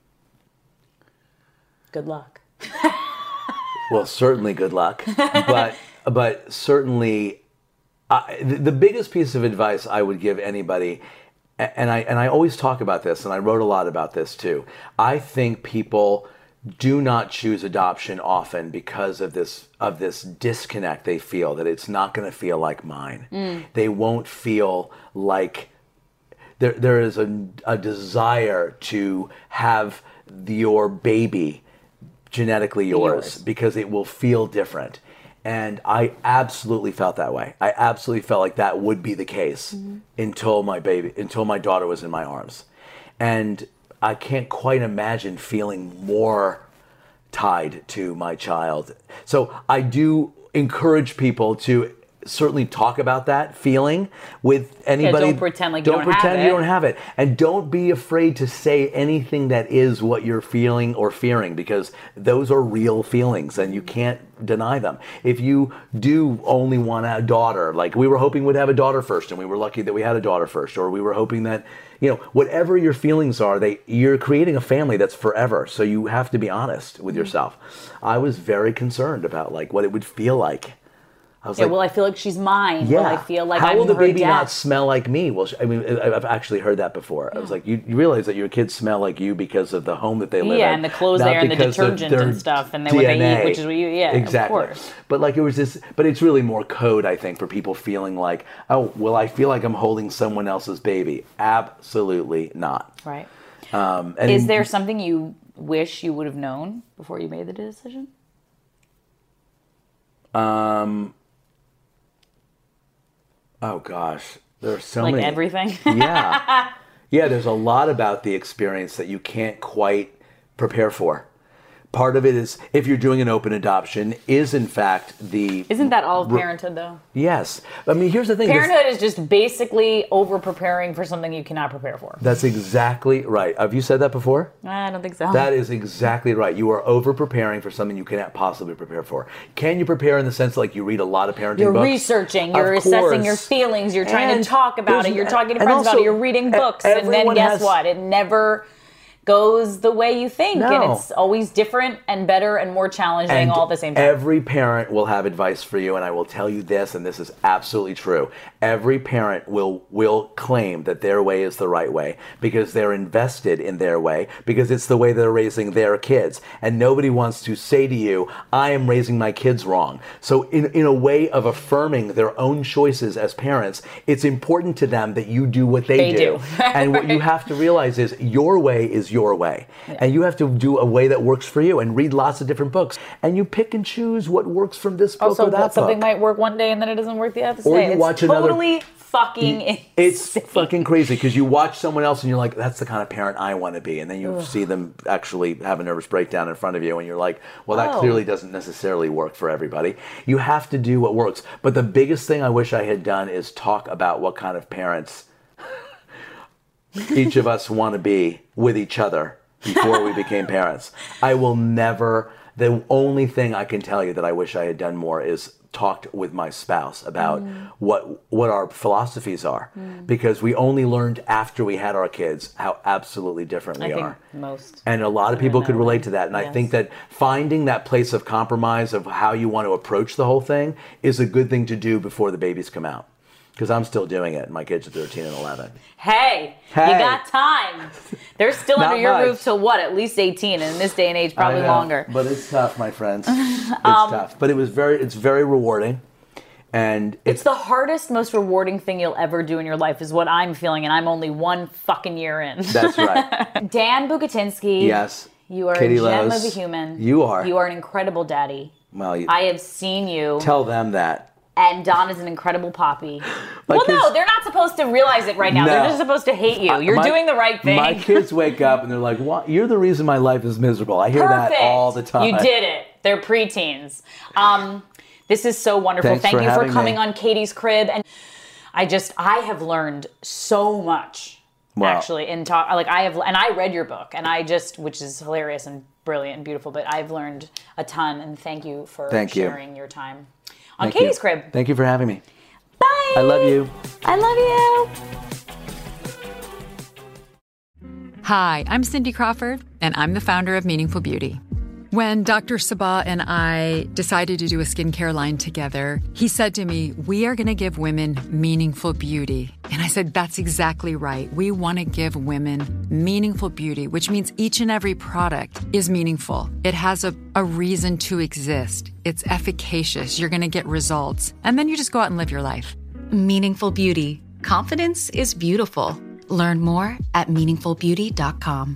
Good luck. Well, certainly good luck, but certainly the biggest piece of advice I would give anybody, and I always talk about this, and I wrote a lot about this too. I think people do not choose adoption often because of this disconnect they feel, that it's not going to feel like mine. They won't feel like there is a desire to have your baby genetically yours because it will feel different. And I absolutely felt that way. I absolutely felt like that would be the case until my daughter was in my arms. And I can't quite imagine feeling more tied to my child. So I do encourage people to certainly talk about that feeling with anybody. Don't pretend like you don't have it. And don't be afraid to say anything that is what you're feeling or fearing, because those are real feelings and you can't deny them. If you do only want a daughter, like we were hoping we'd have a daughter first and we were lucky that we had a daughter first, or we were hoping that, whatever your feelings are, you're creating a family that's forever. So you have to be honest with yourself. I was very concerned about what it would feel like. I was will I feel like she's mine? Yeah. Will I feel like How I'm will the her baby dad? not smell like me? Well, I've actually heard that before. I was like, you realize that your kids smell like you because of the home that they live in. Yeah, and the clothes there and the detergent and stuff, and then what they eat, which is what you eat. Yeah, exactly. Of course. But it was this. But it's really more code, I think, for people feeling like, oh, will I feel like I'm holding someone else's baby? Absolutely not. Right. And is there something you wish you would have known before you made the decision? Oh gosh, there are so many. Like everything? Yeah. Yeah, there's a lot about the experience that you can't quite prepare for. Part of it is, if you're doing an open adoption, is in fact the... Isn't that all of parenthood, though? Yes. I mean, here's the thing. Parenthood is just basically over-preparing for something you cannot prepare for. That's exactly right. Have you said that before? I don't think so. That is exactly right. You are over-preparing for something you cannot possibly prepare for. Can you prepare in the sense you read a lot of parenting books? You're researching. You're assessing your feelings. You're trying to talk about it. You're talking to friends about it. You're reading books. And then guess what? It never goes the way you think. No. And it's always different and better and more challenging all at the same time. Every parent will have advice for you, and I will tell you this, and this is absolutely true. Every parent will claim that their way is the right way because they're invested in their way, because it's the way they're raising their kids. And nobody wants to say to you, I am raising my kids wrong. So in a way of affirming their own choices as parents, it's important to them that you do what they do. And what you have to realize is your way is your way. Yeah. And you have to do a way that works for you and read lots of different books. And you pick and choose what works from this book or that book. Something might work one day and then it doesn't work the other day. Or you watch another. Totally fucking insane. It's fucking crazy because you watch someone else and you're like, that's the kind of parent I want to be. And then you see them actually have a nervous breakdown in front of you and you're like, well, that clearly doesn't necessarily work for everybody. You have to do what works. But the biggest thing I wish I had done is talk about what kind of parents each of us want to be with each other before we became parents. The only thing I can tell you that I wish I had done more is talked with my spouse about what our philosophies are, because we only learned after we had our kids how absolutely different we are. Most. And a lot of people could relate to that. And I think that finding that place of compromise of how you want to approach the whole thing is a good thing to do before the babies come out. Because I'm still doing it. My kids are 13 and 11. Hey, you got time. They're still under your roof till what? At least 18. And in this day and age, probably longer. But it's tough, my friends. It's tough. But it's very rewarding. And it's the hardest, most rewarding thing you'll ever do in your life is what I'm feeling. And I'm only 1 fucking year in. That's right. Dan Bukatinsky. Yes. You are Katie a gem Lowe's. of a human. You are. You are an incredible daddy. Well, I have seen you. Tell them that. And Don is an incredible poppy. No, they're not supposed to realize it right now. No. They're just supposed to hate you. You're doing the right thing. My kids wake up and they're like, "What? You're the rereason my life is miserable." I hear that all the time. You did it. They're preteens. This is so wonderful. Thanks Thank you for coming me. on Katie's Crib. And I have learned so much. Wow. Actually, and I read your book, and which is hilarious and brilliant and beautiful. But I've learned a ton, and thank you for sharing your time on Katie's Crib. Thank you for having me. Bye. I love you. I love you. Hi, I'm Cindy Crawford, and I'm the founder of Meaningful Beauty. When Dr. Sabah and I decided to do a skincare line together, he said to me, we are going to give women meaningful beauty. And I said, that's exactly right. We want to give women meaningful beauty, which means each and every product is meaningful. It has a reason to exist. It's efficacious. You're going to get results. And then you just go out and live your life. Meaningful Beauty. Confidence is beautiful. Learn more at meaningfulbeauty.com.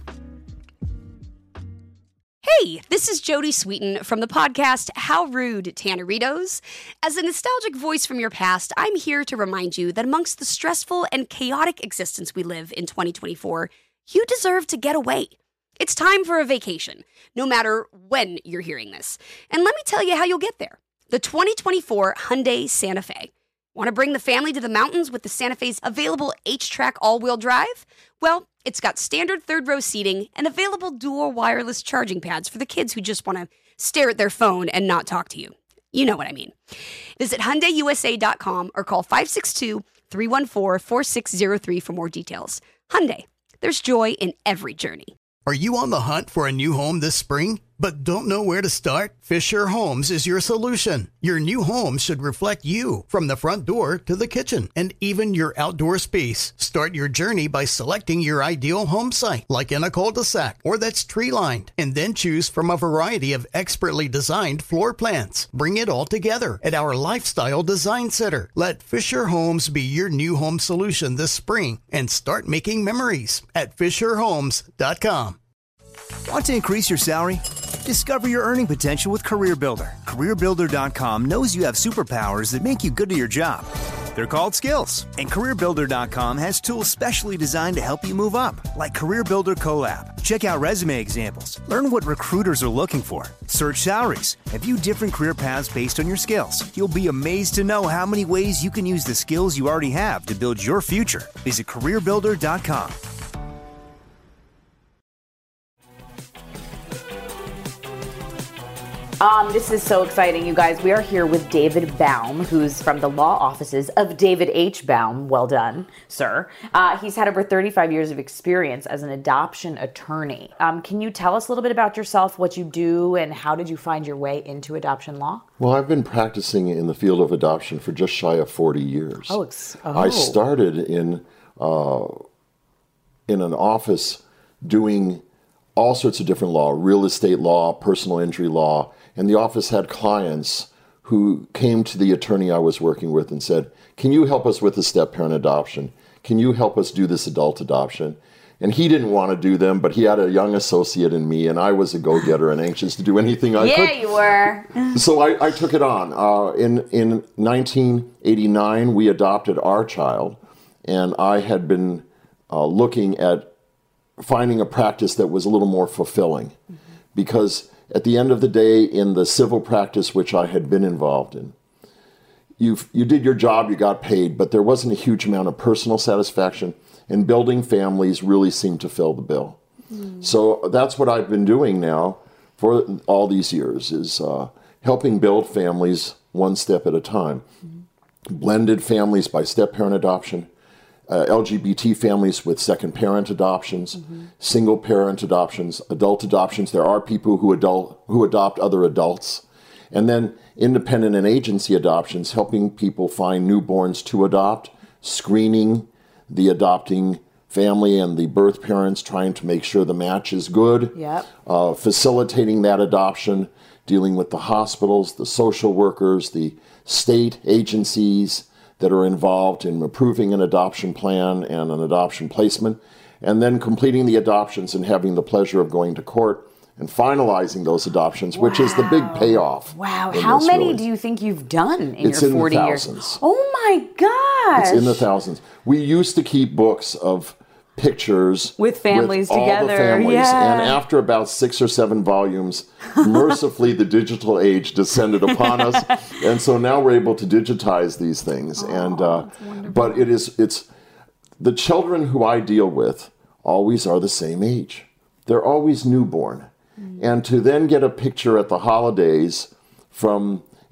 Hey, this is Jodie Sweetin from the podcast How Rude, Tanneritos. As a nostalgic voice from your past, I'm here to remind you that amongst the stressful and chaotic existence we live in 2024, you deserve to get away. It's time for a vacation, no matter when you're hearing this. And let me tell you how you'll get there. The 2024 Hyundai Santa Fe. Want to bring the family to the mountains with the Santa Fe's available H-Track all-wheel drive? Well, it's got standard third-row seating and available dual wireless charging pads for the kids who just want to stare at their phone and not talk to you. You know what I mean. Visit HyundaiUSA.com or call 562-314-4603 for more details. Hyundai, there's joy in every journey. Are you on the hunt for a new home this spring, but don't know where to start? Fisher Homes is your solution. Your new home should reflect you, from the front door to the kitchen, and even your outdoor space. Start your journey by selecting your ideal home site, like in a cul-de-sac or that's tree-lined, and then choose from a variety of expertly designed floor plans. Bring it all together at our Lifestyle Design Center. Let Fisher Homes be your new home solution this spring and start making memories at FisherHomes.com. Want to increase your salary? Discover your earning potential with CareerBuilder. CareerBuilder.com knows you have superpowers that make you good at your job. They're called skills. And CareerBuilder.com has tools specially designed to help you move up, like CareerBuilder Collab. Check out resume examples. Learn what recruiters are looking for. Search salaries. And view different career paths based on your skills. You'll be amazed to know how many ways you can use the skills you already have to build your future. Visit CareerBuilder.com. This is so exciting, you guys. We are here with David Baum, who's from the law offices of David H. Baum. Well done, sir. He's had over 35 years of experience as an adoption attorney. Can you tell us a little bit about yourself, what you do, and how did you find your way into adoption law? Well, I've been practicing in the field of adoption for just shy of 40 years. I started in an office doing all sorts of different law, real estate law, personal injury law, and the office had clients who came to the attorney I was working with and said, can you help us with the step-parent adoption? Can you help us do this adult adoption? And he didn't want to do them, but he had a young associate in me, and I was a go-getter and anxious to do anything I could. Yeah, you were. So I took it on. In 1989, we adopted our child, and I had been looking at finding a practice that was a little more fulfilling. Because at the end of the day, in the civil practice which I had been involved in, you did your job, you got paid, but there wasn't a huge amount of personal satisfaction, and building families really seemed to fill the bill. So that's what I've been doing now for all these years, is helping build families one step at a time. Blended families by step-parent adoption, LGBT families with second-parent adoptions, single-parent adoptions, adult adoptions. There are people who adopt other adults. And then independent and agency adoptions, helping people find newborns to adopt, screening the adopting family and the birth parents, trying to make sure the match is good, facilitating that adoption, dealing with the hospitals, the social workers, the state agencies that are involved in approving an adoption plan and an adoption placement, and then completing the adoptions and having the pleasure of going to court and finalizing those adoptions, which is the big payoff. Wow. How many do you think you've done in your 40 years? It's in the thousands. Oh my gosh. It's in the thousands. We used to keep books of pictures with families with together. All the families. And after about 6 or 7 volumes, mercifully the digital age descended upon us, and so now we're able to digitize these things. But it's the children who I deal with always are the same age. They're always newborn, and to then get a picture at the holidays from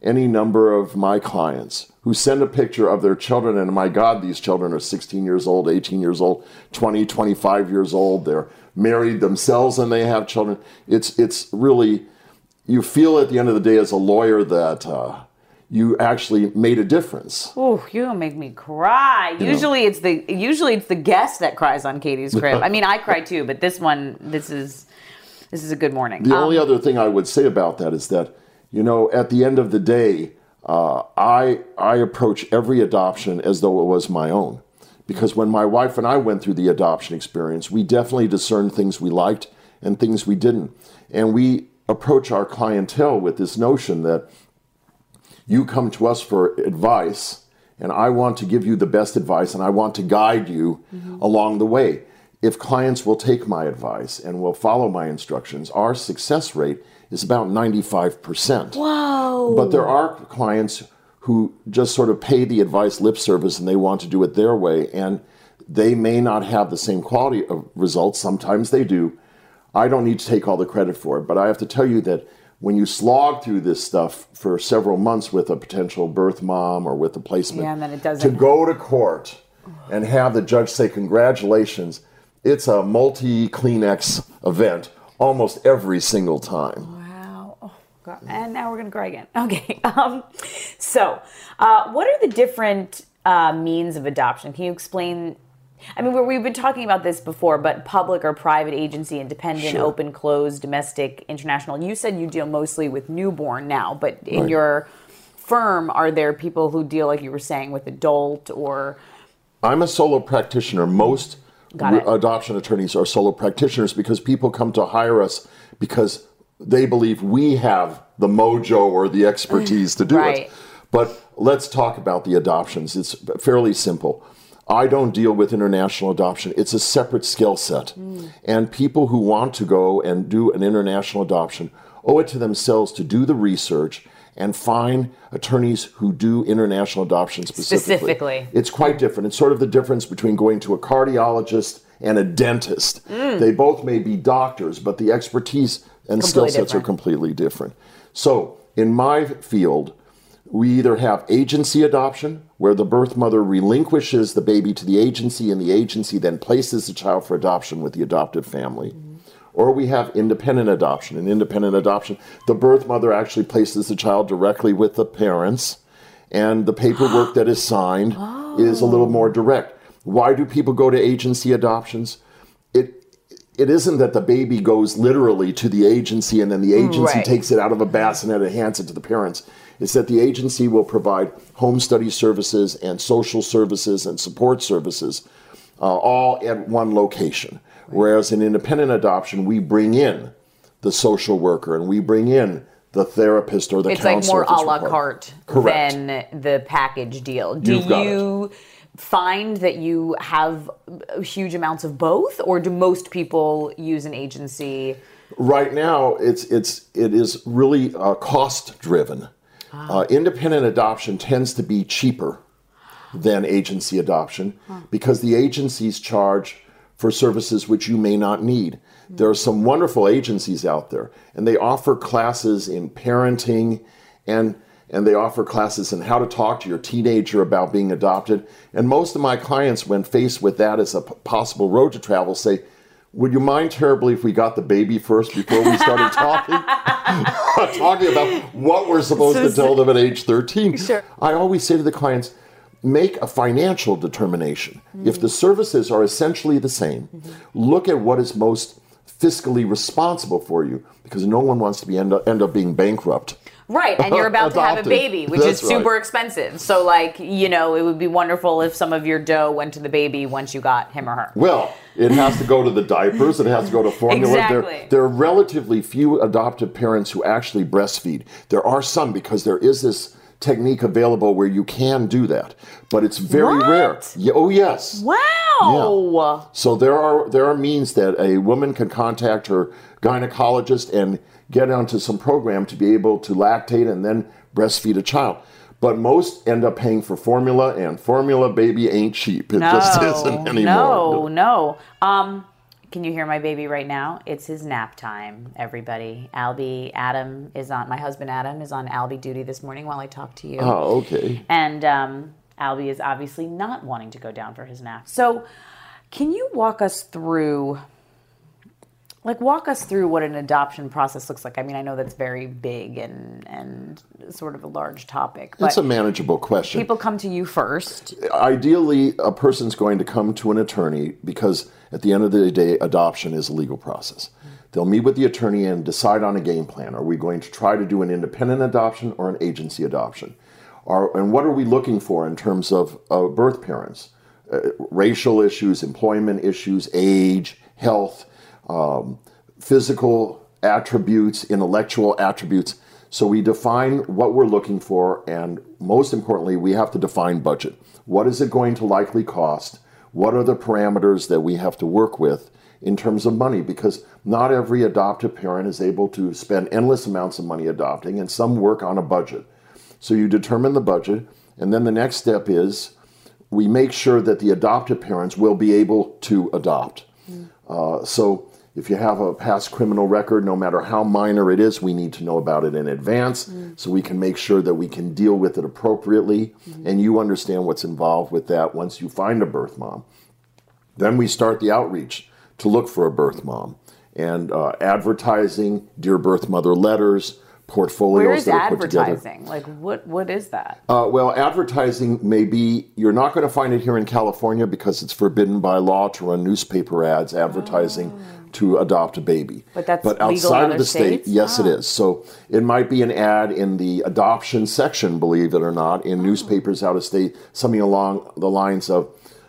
any number of my clients who send a picture of their children, and my God, these children are 16 years old, 18 years old, 20, 25 years old. They're married themselves and they have children. It's really, you feel at the end of the day as a lawyer that you actually made a difference. Oh, you're gonna make me cry. Usually it's the guest that cries on Katie's Crib. I mean, I cry too, but this is a good morning. The only other thing I would say about that is that, at the end of the day, I approach every adoption as though it was my own. Because when my wife and I went through the adoption experience, we definitely discerned things we liked and things we didn't. And we approach our clientele with this notion that you come to us for advice, and I want to give you the best advice, and I want to guide you along the way. If clients will take my advice and will follow my instructions, our success rate is about 95%. Whoa! But there are clients who just sort of pay the advice lip service and they want to do it their way, and they may not have the same quality of results. Sometimes they do. I don't need to take all the credit for it, but I have to tell you that when you slog through this stuff for several months with a potential birth mom or with a placement, and then it doesn't. To go to court and have the judge say, congratulations, it's a multi-Kleenex event almost every single time. Wow. Oh, God. And now we're going to cry again. Okay. So what are the different means of adoption? Can you explain? I mean, we've been talking about this before, but public or private agency, independent, Sure. open, closed, domestic, international. You said you deal mostly with newborn now, but in your firm, are there people who deal, like you were saying, with adult or? I'm a solo practitioner. Most adoption attorneys are solo practitioners because people come to hire us because they believe we have the mojo or the expertise to do it. But let's talk about the adoptions. It's fairly simple. I don't deal with international adoption. It's a separate skill set. And people who want to go and do an international adoption owe it to themselves to do the research and find attorneys who do international adoption specifically. It's quite different. It's sort of the difference between going to a cardiologist and a dentist. They both may be doctors, but the expertise and skill sets are completely different. So in my field, we either have agency adoption, where the birth mother relinquishes the baby to the agency and the agency then places the child for adoption with the adoptive family. Or we have independent adoption. In independent adoption, the birth mother actually places the child directly with the parents, and the paperwork that is signed is a little more direct. Why do people go to agency adoptions? It isn't that the baby goes literally to the agency and then the agency takes it out of a bassinet and hands it to the parents. It's that the agency will provide home study services and social services and support services all at one location. Whereas in independent adoption, we bring in the social worker and we bring in the therapist or the counselor. It's like more a la carte than the package deal. Do you find that you have huge amounts of both, or do most people use an agency? Right now, it is really cost driven. Independent adoption tends to be cheaper than agency adoption because the agencies charge for services which you may not need. There are some wonderful agencies out there, and they offer classes in parenting and they offer classes in how to talk to your teenager about being adopted. And most of my clients, when faced with that as a possible road to travel, say, would you mind terribly if we got the baby first before we started talking about what we're supposed to tell them at age 13? Sure. I always say to the clients, make a financial determination. If the services are essentially the same, look at what is most fiscally responsible for you, because no one wants to end up being bankrupt. Right, and you're about to have a baby, which is super expensive. So, it would be wonderful if some of your dough went to the baby once you got him or her. Well, it has to go to the diapers, it has to go to formula. Exactly. There are relatively few adoptive parents who actually breastfeed. There are some because there is this technique available where you can do that, but it's very rare. Oh, yes. Wow. Yeah. So there are means that a woman can contact her gynecologist and get onto some program to be able to lactate and then breastfeed a child. But most end up paying for formula, and formula, baby, ain't cheap. It just isn't anymore. No. Can you hear my baby right now? It's his nap time, everybody. my husband Adam is on Albie duty this morning while I talk to you. Oh, okay. And Albie is obviously not wanting to go down for his nap. So can you walk us through what an adoption process looks like? I mean, I know that's very big and sort of a large topic. But it's a manageable question. People come to you first. Ideally, a person's going to come to an attorney because at the end of the day, adoption is a legal process. They'll meet with the attorney and decide on a game plan. Are we going to try to do an independent adoption or an agency adoption? And what are we looking for in terms of birth parents? Racial issues, employment issues, age, health, physical attributes, intellectual attributes. So we define what we're looking for, and most importantly, we have to define budget. What is it going to likely cost? What are the parameters that we have to work with in terms of money? Because not every adoptive parent is able to spend endless amounts of money adopting, and some work on a budget. So you determine the budget, and then the next step is we make sure that the adoptive parents will be able to adopt. So if you have a past criminal record, no matter how minor it is, we need to know about it in advance so we can make sure that we can deal with it appropriately, and you understand what's involved with that once you find a birth mom. Then we start the outreach to look for a birth mom, and advertising, Dear Birth Mother letters, portfolios. Where is that are put together. advertising? Like, what is that? Well, advertising may be, you're not going to find it here in California because it's forbidden by law to run newspaper ads advertising to adopt a baby. But that's outside legal of the states? state, yes, it is. So it might be an ad in the adoption section, believe it or not, in newspapers out of state, something along the lines of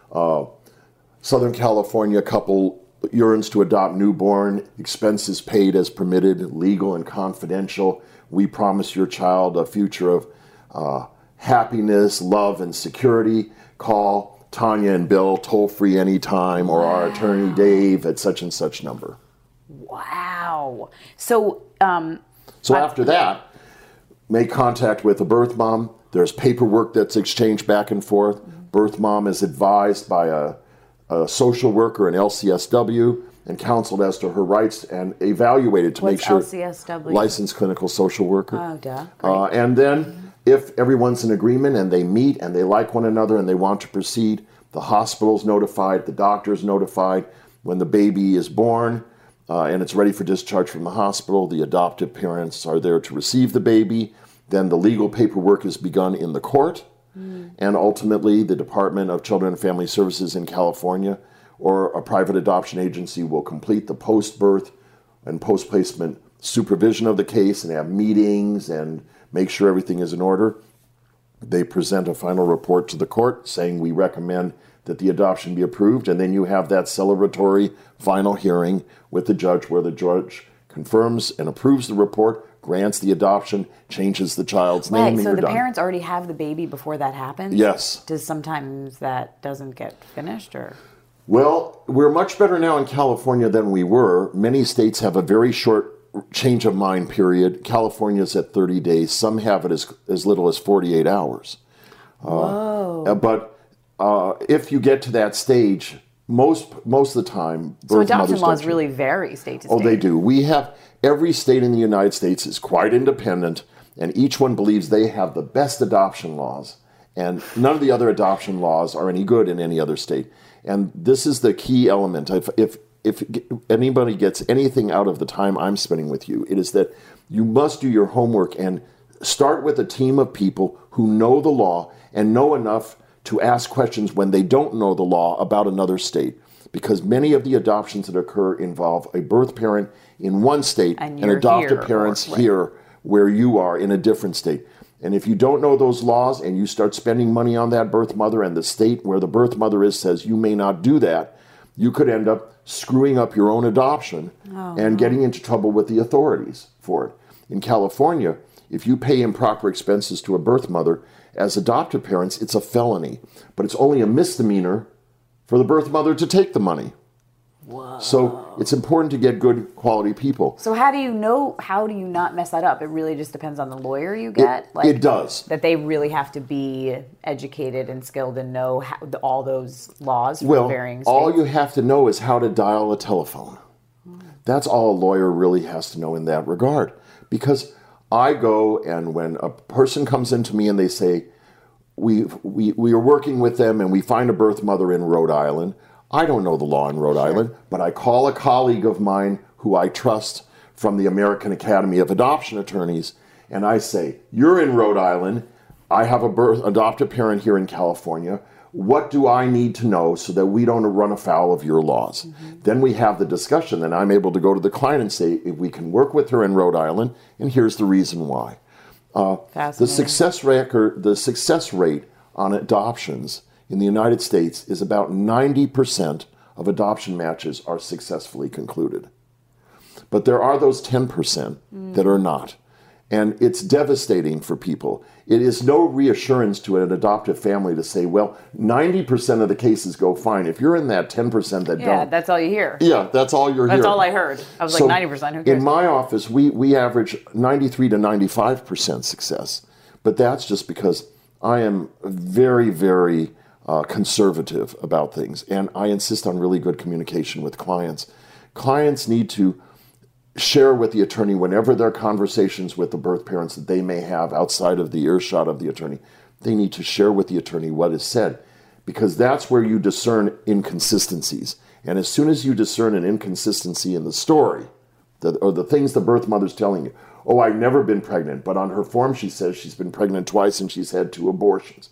Southern California couple yearns to adopt newborn, expenses paid as permitted, legal and confidential. We promise your child a future of happiness, love, and security. Call Tanya and Bill toll-free anytime, or our attorney Dave at such and such number. Wow. So after that, make contact with a birth mom. There's paperwork that's exchanged back and forth. Birth mom is advised by a social worker, an LCSW, and counseled as to her rights and evaluated to make sure. What's LCSW? Licensed clinical social worker. Oh, duh. And then if everyone's in agreement and they meet and they like one another and they want to proceed, the hospital's notified, the doctor's notified. When the baby is born and it's ready for discharge from the hospital, the adoptive parents are there to receive the baby. Then the legal paperwork is begun in the court. And ultimately, the Department of Children and Family Services in California or a private adoption agency will complete the post-birth and post-placement supervision of the case and have meetings and make sure everything is in order. They present a final report to the court saying we recommend that the adoption be approved, and then you have that celebratory final hearing with the judge where the judge confirms and approves the report, grants the adoption, changes the child's name, and so you're the done. Parents already have the baby before that happens? Yes. Does sometimes that doesn't get finished, or? Well, we're much better now in California than we were. Many states have a very short change of mind period. California's at 30 days. Some have it as little as 48 hours. Whoa. But if you get to that stage, most of the time, so adoption laws really vary state to state. Oh, they do. We have every state in the United States is quite independent, and each one believes they have the best adoption laws, and none of the other adoption laws are any good in any other state. And this is the key element. If anybody gets anything out of the time I'm spending with you, it is that you must do your homework and start with a team of people who know the law and know enough to ask questions when they don't know the law about another state. Because many of the adoptions that occur involve a birth parent in one state and adoptive parents here where you are in a different state. And if you don't know those laws and you start spending money on that birth mother and the state where the birth mother is says you may not do that, you could end up screwing up your own adoption and getting into trouble with the authorities for it. In California, if you pay improper expenses to a birth mother, as adoptive parents, it's a felony. But it's only a misdemeanor for the birth mother to take the money. Whoa. So it's important to get good quality people. So how do you not mess that up? It really just depends on the lawyer you get? It does. That they really have to be educated and skilled and know all those laws from varying states? All you have to know is how to dial a telephone. That's all a lawyer really has to know in that regard. Because I go, and when a person comes into me and they say, we are working with them and we find a birth mother in Rhode Island, I don't know the law in Rhode Island, but I call a colleague of mine who I trust from the American Academy of Adoption Attorneys, and I say, you're in Rhode Island, I have adoptive parent here in California, what do I need to know so that we don't run afoul of your laws? Then we have the discussion, and I'm able to go to the client and say, if we can work with her in Rhode Island, and here's the reason why. The success rate on adoptions in the United States is about 90% of adoption matches are successfully concluded. But there are those 10% that are not. And it's devastating for people. It is no reassurance to an adoptive family to say, well, 90% of the cases go fine. If you're in that 10% that don't. Yeah, that's all you hear. Yeah, that's all you're hearing. That's all I heard. I was like, 90%, who cares? In my office, we average 93 to 95% success. But that's just because I am very, very conservative about things. And I insist on really good communication with clients. Clients need to share with the attorney whenever there are conversations with the birth parents that they may have outside of the earshot of the attorney. They need to share with the attorney what is said, because that's where you discern inconsistencies. And as soon as you discern an inconsistency in the story, or the things the birth mother's telling you, oh, I've never been pregnant, but on her form she says she's been pregnant twice and she's had 2 abortions.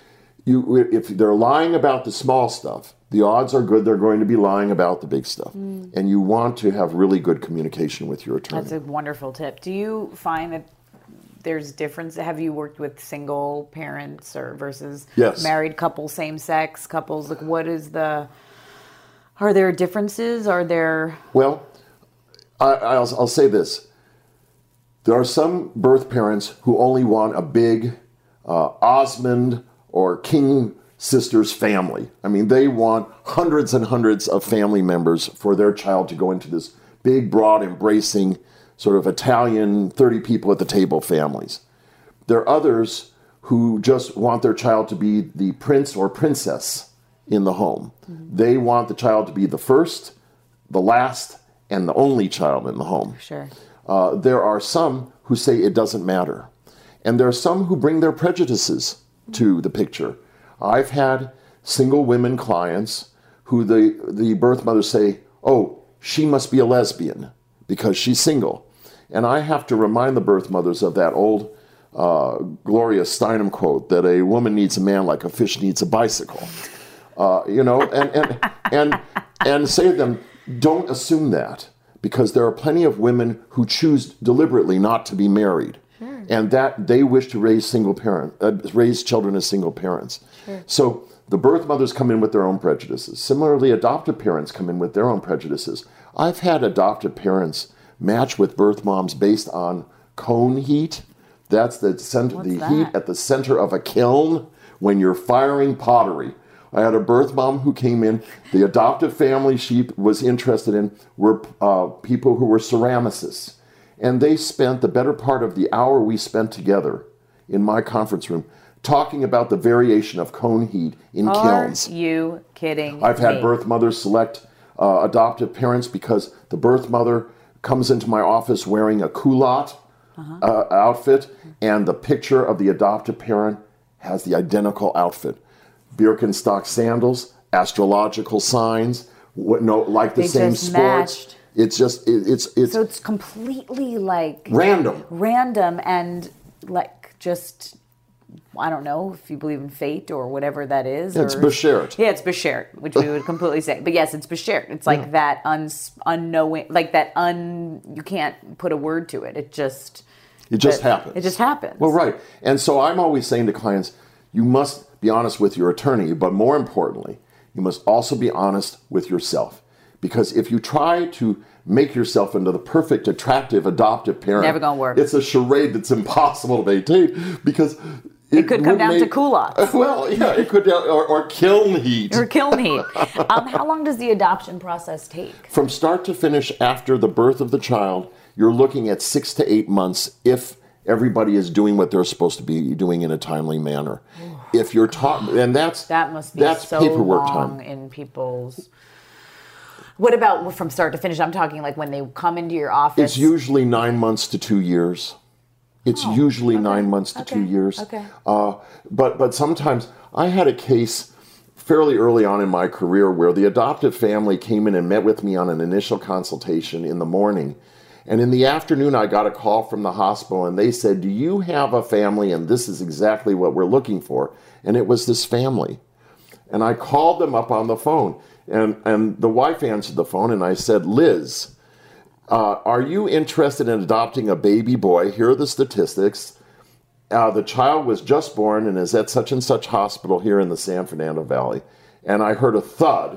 If they're lying about the small stuff, the odds are good they're going to be lying about the big stuff. And you want to have really good communication with your attorney. That's a wonderful tip. Do you find that there's difference? Have you worked with single parents versus married couples, same-sex couples? Like, are there differences? Well, I'll say this. There are some birth parents who only want a big Osmond or King sisters family. I mean, they want hundreds and hundreds of family members for their child to go into this big, broad, embracing, sort of Italian 30 people at the table families. There are others who just want their child to be the prince or princess in the home. They want the child to be the first, the last, and the only child in the home. Sure. There are some who say it doesn't matter. And there are some who bring their prejudices to the picture. I've had single women clients who the birth mothers say, oh, she must be a lesbian because she's single. And I have to remind the birth mothers of that old Gloria Steinem quote that a woman needs a man like a fish needs a bicycle. And say to them, don't assume that, because there are plenty of women who choose deliberately not to be married. Sure. And that they wish to raise children as single parents. Sure. So the birth mothers come in with their own prejudices. Similarly, adoptive parents come in with their own prejudices. I've had adoptive parents match with birth moms based on cone heat. That's the heat at the center of a kiln when you're firing pottery. I had a birth mom who came in. The adoptive family she was interested in were people who were ceramicists. And they spent the better part of the hour we spent together in my conference room talking about the variation of cone heat in kilns. Are you kidding I've had birth mothers select adoptive parents because the birth mother comes into my office wearing a culotte outfit, and the picture of the adoptive parent has the identical outfit. Birkenstock sandals, astrological signs, the same sports. Matched. It's just it's so it's completely like random and like just, I don't know if you believe in fate or whatever that is. It's beshert. Yeah, it's beshert, which we would completely say. But yes, it's beshert. It's like that unknowing, like that you can't put a word to it. It just happens. It just happens. Well, right. And so I'm always saying to clients, you must be honest with your attorney, but more importantly, you must also be honest with yourself. Because if you try to make yourself into the perfect, attractive, adoptive parent, never gonna work. It's a charade that's impossible to maintain. Because It could come down to culottes. Well, yeah, it could, or kiln heat. Or kiln heat. How long does the adoption process take? From start to finish after the birth of the child, you're looking at 6 to 8 months if everybody is doing what they're supposed to be doing in a timely manner. If you're taught, and that must be so paperwork long time in people's. What about from start to finish? I'm talking like when they come into your office. It's usually 9 months to 2 years. It's usually 9 months to 2 years. Okay. But sometimes I had a case fairly early on in my career where the adoptive family came in and met with me on an initial consultation in the morning. And in the afternoon, I got a call from the hospital, and they said, do you have a family? And this is exactly what we're looking for. And it was this family. And I called them up on the phone, and the wife answered the phone, and I said, Liz, are you interested in adopting a baby boy? Here are the statistics. The child was just born and is at such and such hospital here in the San Fernando Valley. And I heard a thud,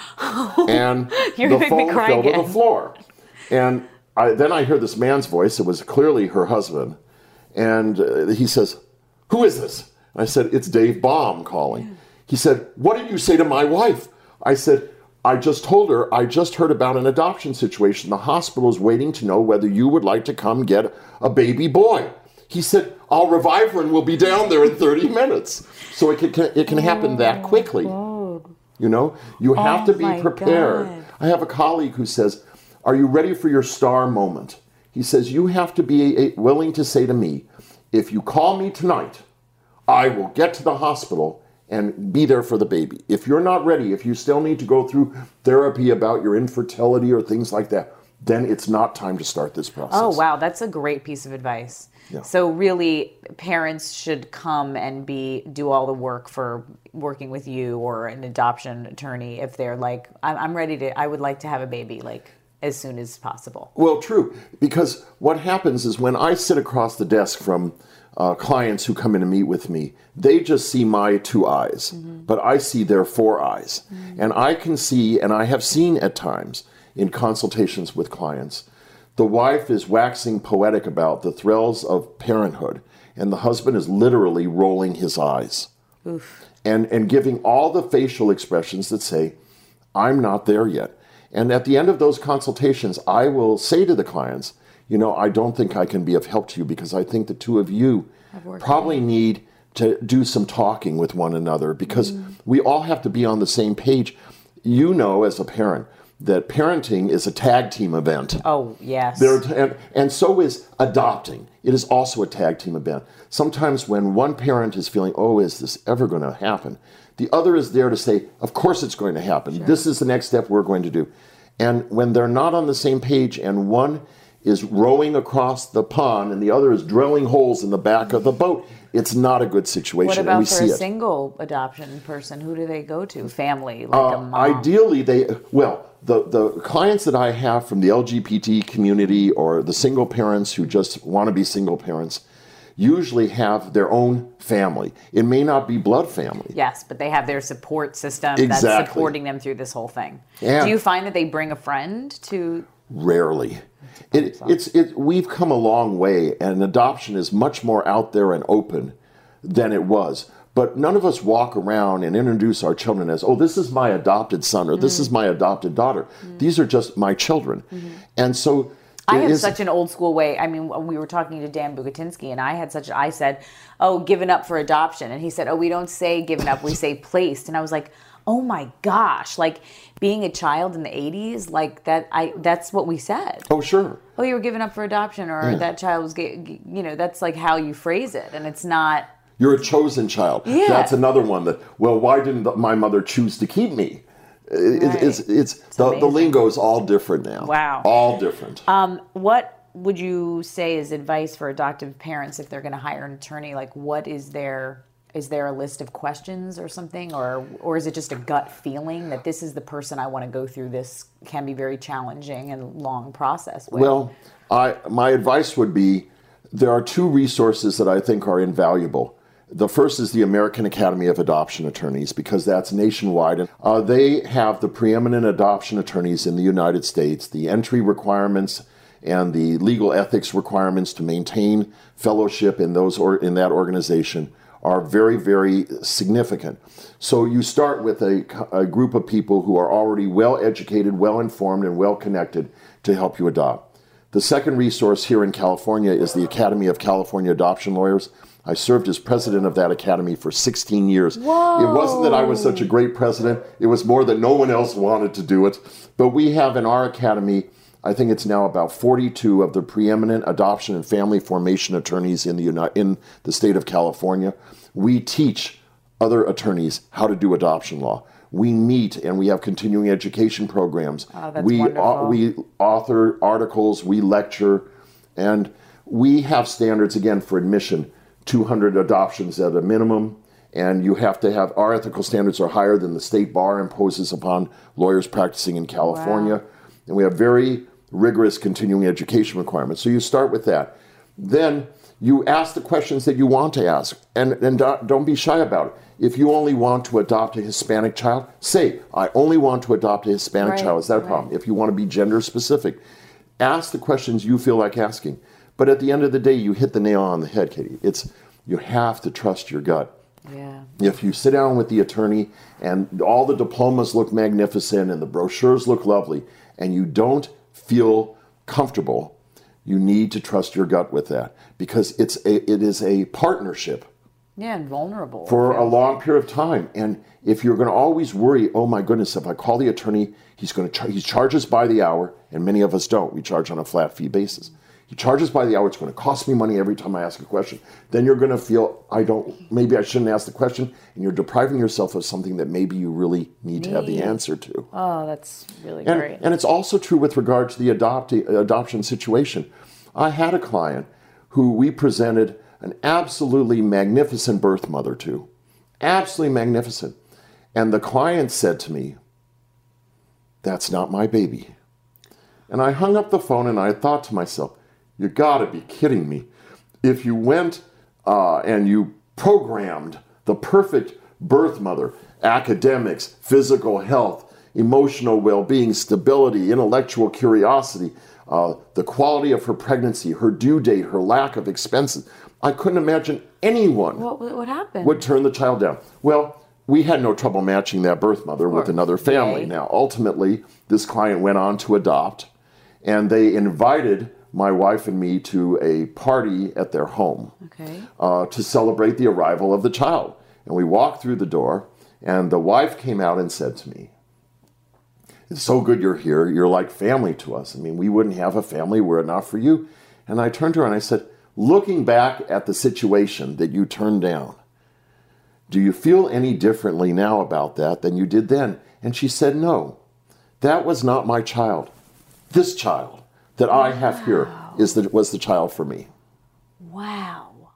and the phone fell to the floor. And then I heard this man's voice. It was clearly her husband. And he says, who is this? And I said, it's Dave Baum calling. He said, what did you say to my wife? I said, I just told her, I just heard about an adoption situation. The hospital is waiting to know whether you would like to come get a baby boy. He said, I'll revive her and we'll be down there in 30 minutes. So it can happen that quickly. You know, you have to be prepared. God. I have a colleague who says, are you ready for your star moment? He says, you have to be willing to say to me, if you call me tonight, I will get to the hospital and be there for the baby. If you're not ready, if you still need to go through therapy about your infertility or things like that, then it's not time to start this process. Oh, wow. That's a great piece of advice. Yeah. So really, parents should come and do all the work for working with you or an adoption attorney if they're like, I'm ready I would like to have a baby, like, as soon as possible. Well, true. Because what happens is when I sit across the desk from clients who come in to meet with me, they just see my 2 eyes, but I see their 4 eyes. And I can see, and I have seen at times in consultations with clients, the wife is waxing poetic about the thrills of parenthood, and the husband is literally rolling his eyes. Oof. And giving all the facial expressions that say, I'm not there yet. And at the end of those consultations, I will say to the clients, you know, I don't think I can be of help to you because I think the two of you probably need to do some talking with one another because we all have to be on the same page. You know, as a parent, that parenting is a tag team event. Oh, yes. And so is adopting. It is also a tag team event. Sometimes when one parent is feeling, oh, is this ever going to happen? The other is there to say, of course it's going to happen. Sure. This is the next step we're going to do. And when they're not on the same page and one is rowing across the pond and the other is drilling holes in the back of the boat, it's not a good situation. What about for a single adoption person? Who do they go to? Family, like a mom? Ideally, the clients that I have from the LGBT community or the single parents who just want to be single parents usually have their own family. It may not be blood family. Yes, but they have their support system that's supporting them through this whole thing. And do you find that they bring a friend to? Rarely. We've come a long way, and adoption is much more out there and open than it was. But none of us walk around and introduce our children as, oh, this is my adopted son or this is my adopted daughter. These are just my children. And so I have such an old school way. I mean, we were talking to Dan Bukatinsky, and I said, oh, given up for adoption. And he said, oh, we don't say given up, we say placed. And I was like, oh my gosh, like being a child in the 80s, like that's what we said. Oh, sure. Oh, you were given up for adoption, or that child was, that's like how you phrase it. And it's not. You're a chosen child. Yeah. That's another one that, well, why didn't my mother choose to keep me? The lingo is all different now. Wow. All different. What would you say is advice for adoptive parents if they're going to hire an attorney? Like, what is there a list of questions or something? Or is it just a gut feeling that this is the person I want to go through this can be very challenging and long process with? Well, my advice would be there are 2 resources that I think are invaluable. The first is the American Academy of Adoption Attorneys, because that's nationwide. They have the preeminent adoption attorneys in the United States. The entry requirements and the legal ethics requirements to maintain fellowship in that organization are very, very significant. So you start with a group of people who are already well-educated, well-informed, and well-connected to help you adopt. The second resource here in California is the Academy of California Adoption Lawyers. I served as president of that academy for 16 years. Whoa. It wasn't that I was such a great president. It was more that no one else wanted to do it. But we have in our academy, I think it's now about 42 of the preeminent adoption and family formation attorneys in the state of California. We teach other attorneys how to do adoption law. We meet and we have continuing education programs. Oh, that's wonderful. We author articles, we lecture, and we have standards, again, for admission, 200 adoptions at a minimum, and you have to have, our ethical standards are higher than the state bar imposes upon lawyers practicing in California. Wow. And we have very rigorous continuing education requirements. So you start with that. Then you ask the questions that you want to ask, and don't be shy about it. If you only want to adopt a Hispanic child, say, I only want to adopt a Hispanic child. Is that a problem? If you want to be gender specific, ask the questions you feel like asking. But at the end of the day, you hit the nail on the head, Katie. You have to trust your gut. Yeah. If you sit down with the attorney and all the diplomas look magnificent and the brochures look lovely, and you don't feel comfortable, you need to trust your gut with that, because it is a partnership. Yeah, and vulnerable. For a long period of time. And if you're going to always worry, oh my goodness, if I call the attorney, he charges by the hour, and many of us don't. We charge on a flat fee basis. He charges by the hour, it's going to cost me money every time I ask a question. Then you're going to feel, maybe I shouldn't ask the question, and you're depriving yourself of something that maybe you really need to have the answer to. Oh, that's really great. And it's also true with regard to the adoption situation. I had a client who we presented an absolutely magnificent birth mother to. Absolutely magnificent. And the client said to me, that's not my baby. And I hung up the phone and I thought to myself, you gotta be kidding me. If you went and you programmed the perfect birth mother, academics, physical health, emotional well-being, stability, intellectual curiosity, the quality of her pregnancy, her due date, her lack of expenses, I couldn't imagine anyone what happened? would turn the child down. Well, we had no trouble matching that birth mother with another family. Yay. Now, ultimately, this client went on to adopt, and they invited my wife and me to a party at their home to celebrate the arrival of the child. And we walked through the door, and the wife came out and said to me, it's so good you're here. You're like family to us. I mean, we wouldn't have a family were it not for you. And I turned to her and I said, looking back at the situation that you turned down, do you feel any differently now about that than you did then? And she said, no, that was not my child. This child that I have here was the child for me. Wow.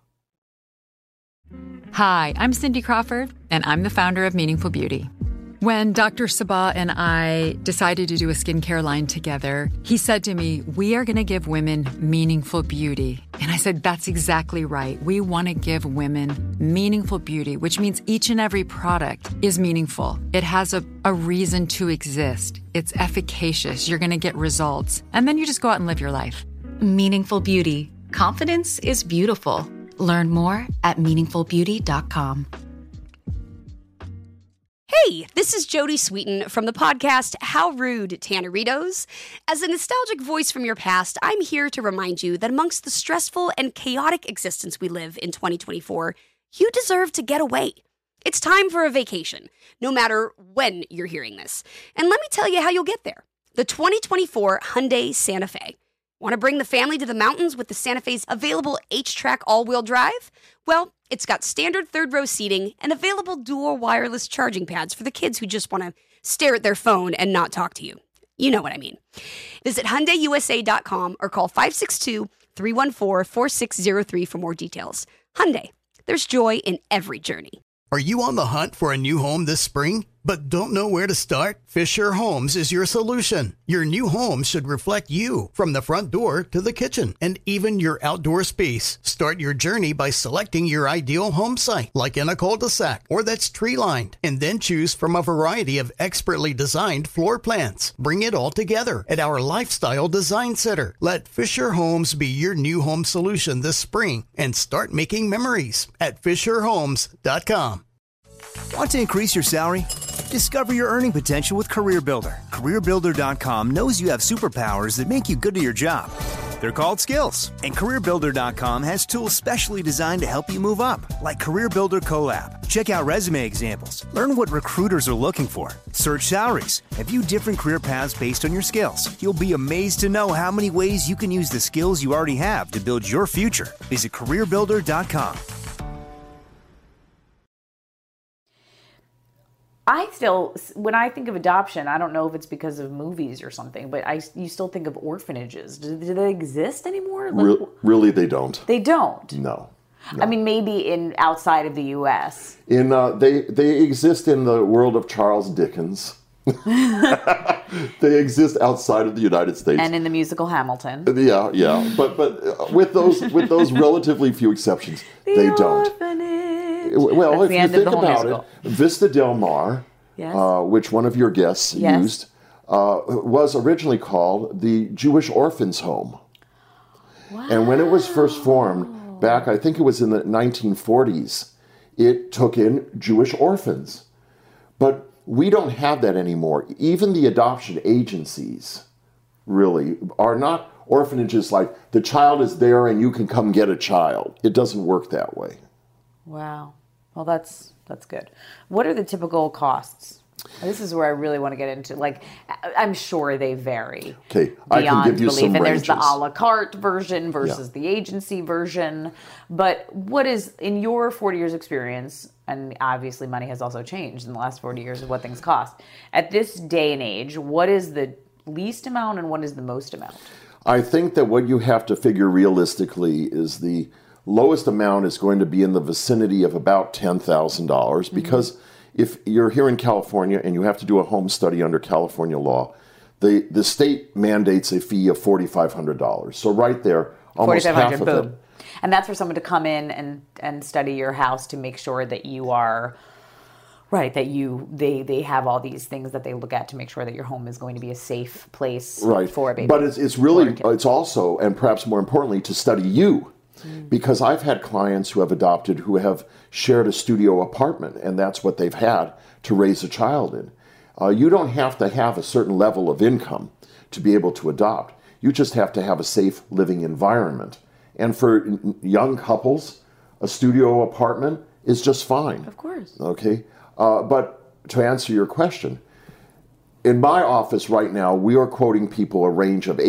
Hi, I'm Cindy Crawford, and I'm the founder of Meaningful Beauty. When Dr. Sabah and I decided to do a skincare line together, he said to me, we are going to give women meaningful beauty. And I said, that's exactly right. We want to give women meaningful beauty, which means each and every product is meaningful. It has a reason to exist. It's efficacious. You're going to get results. And then you just go out and live your life. Meaningful Beauty. Confidence is beautiful. Learn more at meaningfulbeauty.com. Hey, this is Jodie Sweetin from the podcast How Rude, Tanneritos. As a nostalgic voice from your past, I'm here to remind you that amongst the stressful and chaotic existence we live in 2024, you deserve to get away. It's time for a vacation, no matter when you're hearing this. And let me tell you how you'll get there. The 2024 Hyundai Santa Fe. Want to bring the family to the mountains with the Santa Fe's available H-Track all-wheel drive? Well, it's got standard third-row seating and available dual wireless charging pads for the kids who just want to stare at their phone and not talk to you. You know what I mean. Visit HyundaiUSA.com or call 562-314-4603 for more details. Hyundai, there's joy in every journey. Are you on the hunt for a new home this spring? But don't know where to start? Fisher Homes is your solution. Your new home should reflect you from the front door to the kitchen and even your outdoor space. Start your journey by selecting your ideal home site, like in a cul-de-sac or that's tree-lined, and then choose from a variety of expertly designed floor plans. Bring it all together at our Lifestyle Design Center. Let Fisher Homes be your new home solution this spring and start making memories at FisherHomes.com. Want to increase your salary? Discover your earning potential with CareerBuilder. CareerBuilder.com knows you have superpowers that make you good at your job. They're called skills. And CareerBuilder.com has tools specially designed to help you move up, like CareerBuilder Collab. Check out resume examples. Learn what recruiters are looking for. Search salaries. And view different career paths based on your skills. You'll be amazed to know how many ways you can use the skills you already have to build your future. Visit CareerBuilder.com. When I think of adoption, I don't know if it's because of movies or something, but you still think of orphanages. Do they exist anymore? Really, they don't. They don't? No. I mean, maybe outside of the U.S. They exist in the world of Charles Dickens. They exist outside of the United States. And in the musical Hamilton. Yeah. But with those relatively few exceptions, they don't. Well, if you think about it, Vista Del Mar, which one of your guests used, was originally called the Jewish Orphans Home. Wow. And when it was first formed, back, I think it was in the 1940s, it took in Jewish orphans. But we don't have that anymore. Even the adoption agencies really are not orphanages like the child is there and you can come get a child. It doesn't work that way. Wow. Well, that's good. What are the typical costs? This is where I really want to get into. I'm sure they vary. Okay, I can give you belief. some and ranges. There's the a la carte version versus the agency version. But what is, in your 40 years experience, and obviously money has also changed in the last 40 years of what things cost. At this day and age, what is the least amount and what is the most amount? I think that what you have to figure realistically is the lowest amount is going to be in the vicinity of about $10,000 because if you're here in California and you have to do a home study under California law, the state mandates a fee of $4,500. So right there, almost half of it. And that's for someone to come in and study your house to make sure that you are right, that they have all these things that they look at to make sure that your home is going to be a safe place for a baby. But it's also, and perhaps more importantly, to study you. Because I've had clients who have adopted who have shared a studio apartment, and that's what they've had to raise a child in. You don't have to have a certain level of income to be able to adopt. You just have to have a safe living environment. And for young couples, a studio apartment is just fine. Of course. Okay? But to answer your question, in my office right now, we are quoting people a range of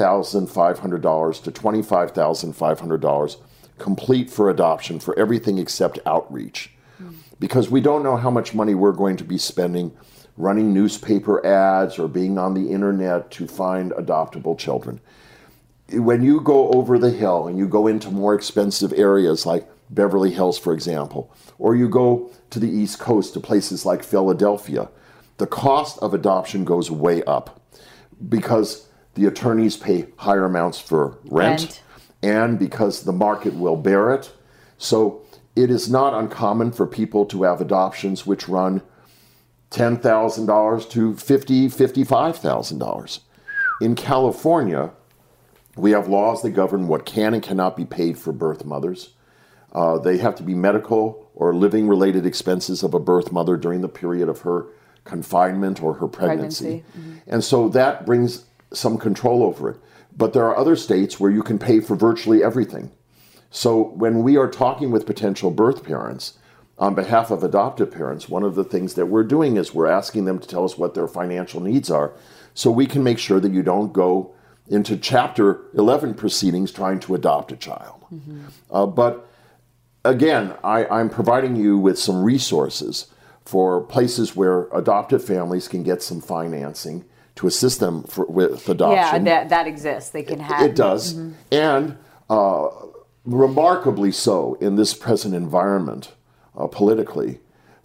$18,500 to $25,500 complete for adoption for everything except outreach. Because we don't know how much money we're going to be spending running newspaper ads or being on the internet to find adoptable children. When you go over the hill and you go into more expensive areas like Beverly Hills, for example, or you go to the East Coast to places like Philadelphia, the cost of adoption goes way up because the attorneys pay higher amounts for rent and because the market will bear it. So it is not uncommon for people to have adoptions which run $10,000 to $50,000, $55,000. In California, we have laws that govern what can and cannot be paid for birth mothers. They have to be medical or living-related expenses of a birth mother during the period of her confinement or her pregnancy. And so that brings some control over it. But there are other states where you can pay for virtually everything. So when we are talking with potential birth parents, on behalf of adoptive parents, one of the things that we're doing is we're asking them to tell us what their financial needs are so we can make sure that you don't go into Chapter 11 proceedings trying to adopt a child. But again, I'm providing you with some resources for places where adoptive families can get some financing to assist them with adoption. Yeah, that exists. They can have it. Does. And remarkably so in this present environment, politically,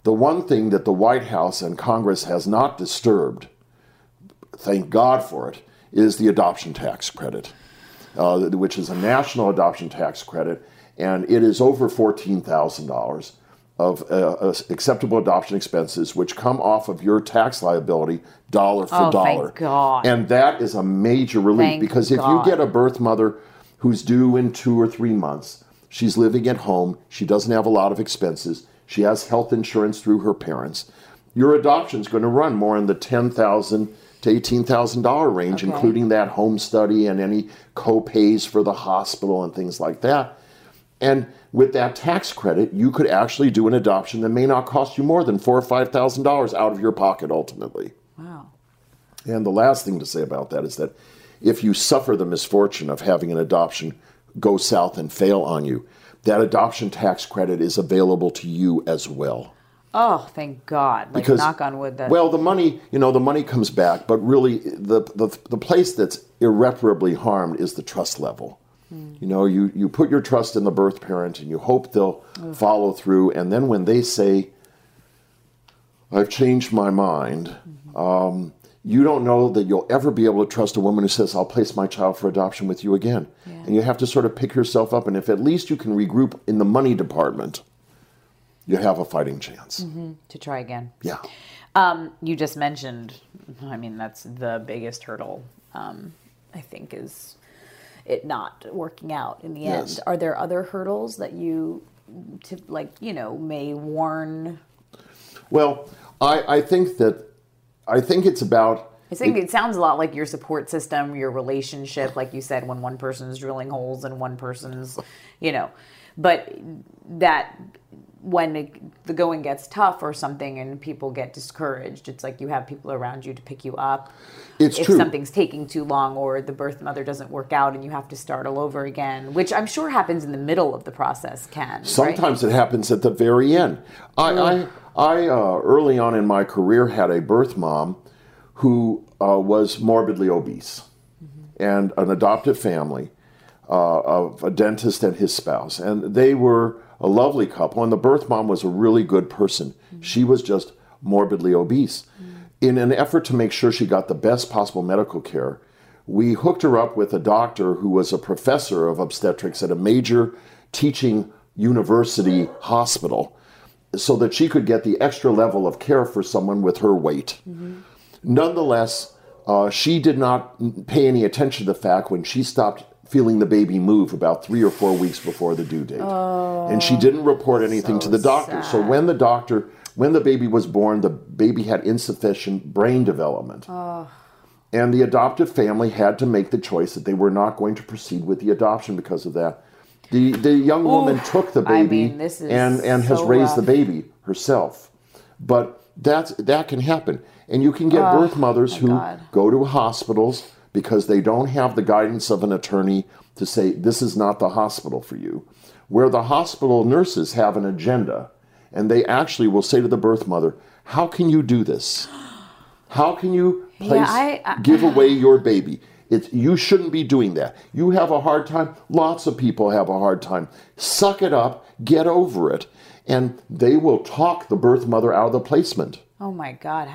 The one thing that the White House and Congress has not disturbed, thank God for it, is the adoption tax credit, which is a national adoption tax credit, and it is over $14,000 of acceptable adoption expenses, which come off of your tax liability dollar for dollar. Thank God. And that is a major relief, because if you get a birth mother who's due in 2 or 3 months, she's living at home, she doesn't have a lot of expenses, she has health insurance through her parents, your adoption is going to run more in the $10,000 to $18,000 range, including that home study and any co-pays for the hospital and things like that. And with that tax credit, you could actually do an adoption that may not cost you more than $4,000 or $5,000 out of your pocket ultimately. Wow. And the last thing to say about that is that if you suffer the misfortune of having an adoption go south and fail on you, that adoption tax credit is available to you as well. Oh, thank God. Like, because, knock on wood. Well, the money, the money comes back, but really the place that's irreparably harmed is the trust level. You put your trust in the birth parent and you hope they'll follow through. And then when they say, I've changed my mind, you don't know that you'll ever be able to trust a woman who says, I'll place my child for adoption with you again. Yeah. And you have to sort of pick yourself up. And if at least you can regroup in the money department, you have a fighting chance. To try again. Yeah. You just mentioned, that's the biggest hurdle, I think, is it not working out in the end. Are there other hurdles that you, may warn? Well, I think it's about... I think it sounds a lot like your support system, your relationship, like you said, when one person's drilling holes and one person's, but that when the going gets tough or something and people get discouraged, it's like you have people around you to pick you up. It's if true. Something's taking too long or the birth mother doesn't work out and you have to start all over again, which I'm sure happens in the middle of the process, Sometimes it happens at the very end. I early on in my career had a birth mom who was morbidly obese and an adoptive family of a dentist and his spouse. And they were a lovely couple, and the birth mom was a really good person. She was just morbidly obese. In an effort to make sure she got the best possible medical care, we hooked her up with a doctor who was a professor of obstetrics at a major teaching university hospital so that she could get the extra level of care for someone with her weight. Nonetheless, she did not pay any attention to the fact when she stopped feeling the baby move about 3 or 4 weeks before the due date. And she didn't report anything to the doctor. Sad. So when the baby was born, the baby had insufficient brain development. And the adoptive family had to make the choice that they were not going to proceed with the adoption because of that. The young woman took the baby and has raised the baby herself. But that can happen. And you can get birth mothers who go to hospitals because they don't have the guidance of an attorney to say, this is not the hospital for you. Where the hospital nurses have an agenda, and they actually will say to the birth mother, how can you do this? How can you give away your baby? You shouldn't be doing that. You have a hard time. Lots of people have a hard time. Suck it up, get over it, and they will talk the birth mother out of the placement. Oh my God,